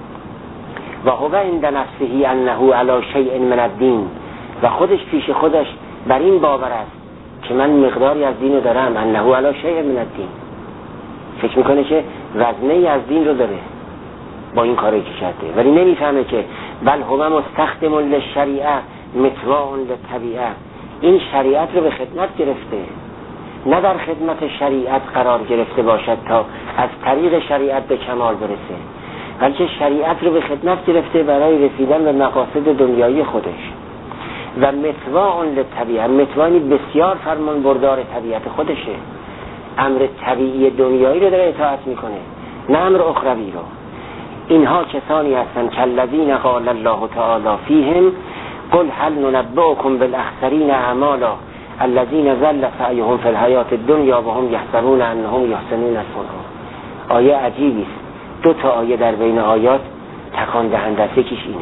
و هو عند نفسه انه علی شیء من الدین، و خودش پیش خودش بر این باور است که من مقداری از دین رو دارم، انه علی شیء من الدین، فکر میکنه که وزنه از دین رو داره با این کاری که کرده، ولی نمیفهمه که بل هو مستخدم للشریعه متباع للطبیعه، این شریعت رو به خدمت گرفته، نه در خدمت شریعت قرار گرفته باشد تا از طریق شریعت به کمال برسه، بلکه شریعت رو به خدمت گرفته برای رسیدن به مقاصد دنیایی خودش. و متباع للطبیعه، متباعی بسیار فرمان بردار طبیعت خودشه، امر طبیعی دنیایی رو داره اطاعت میکنه، نه امر اخروی رو. اینها کسانی هستند که الذین قال الله تعالی فیهم قل هل ننبئکم بالاخسرین اعمالا الذین ضل سعیهم فی الحیاة الدنیا و هم یحسبون انهم یحسنون صنعا. آیه عجیبی است، دو تا آیه در بین آیات تکان دهنده است. یکیش اینه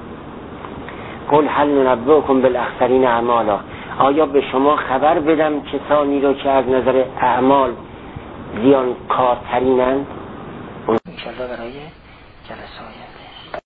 قل هل ننبئکم بالاخسرین اعمالا، آیا به شما خبر بدم کسانی رو که از نظر اعمال زیانکارترینند؟ ان شاء الله برای جلسه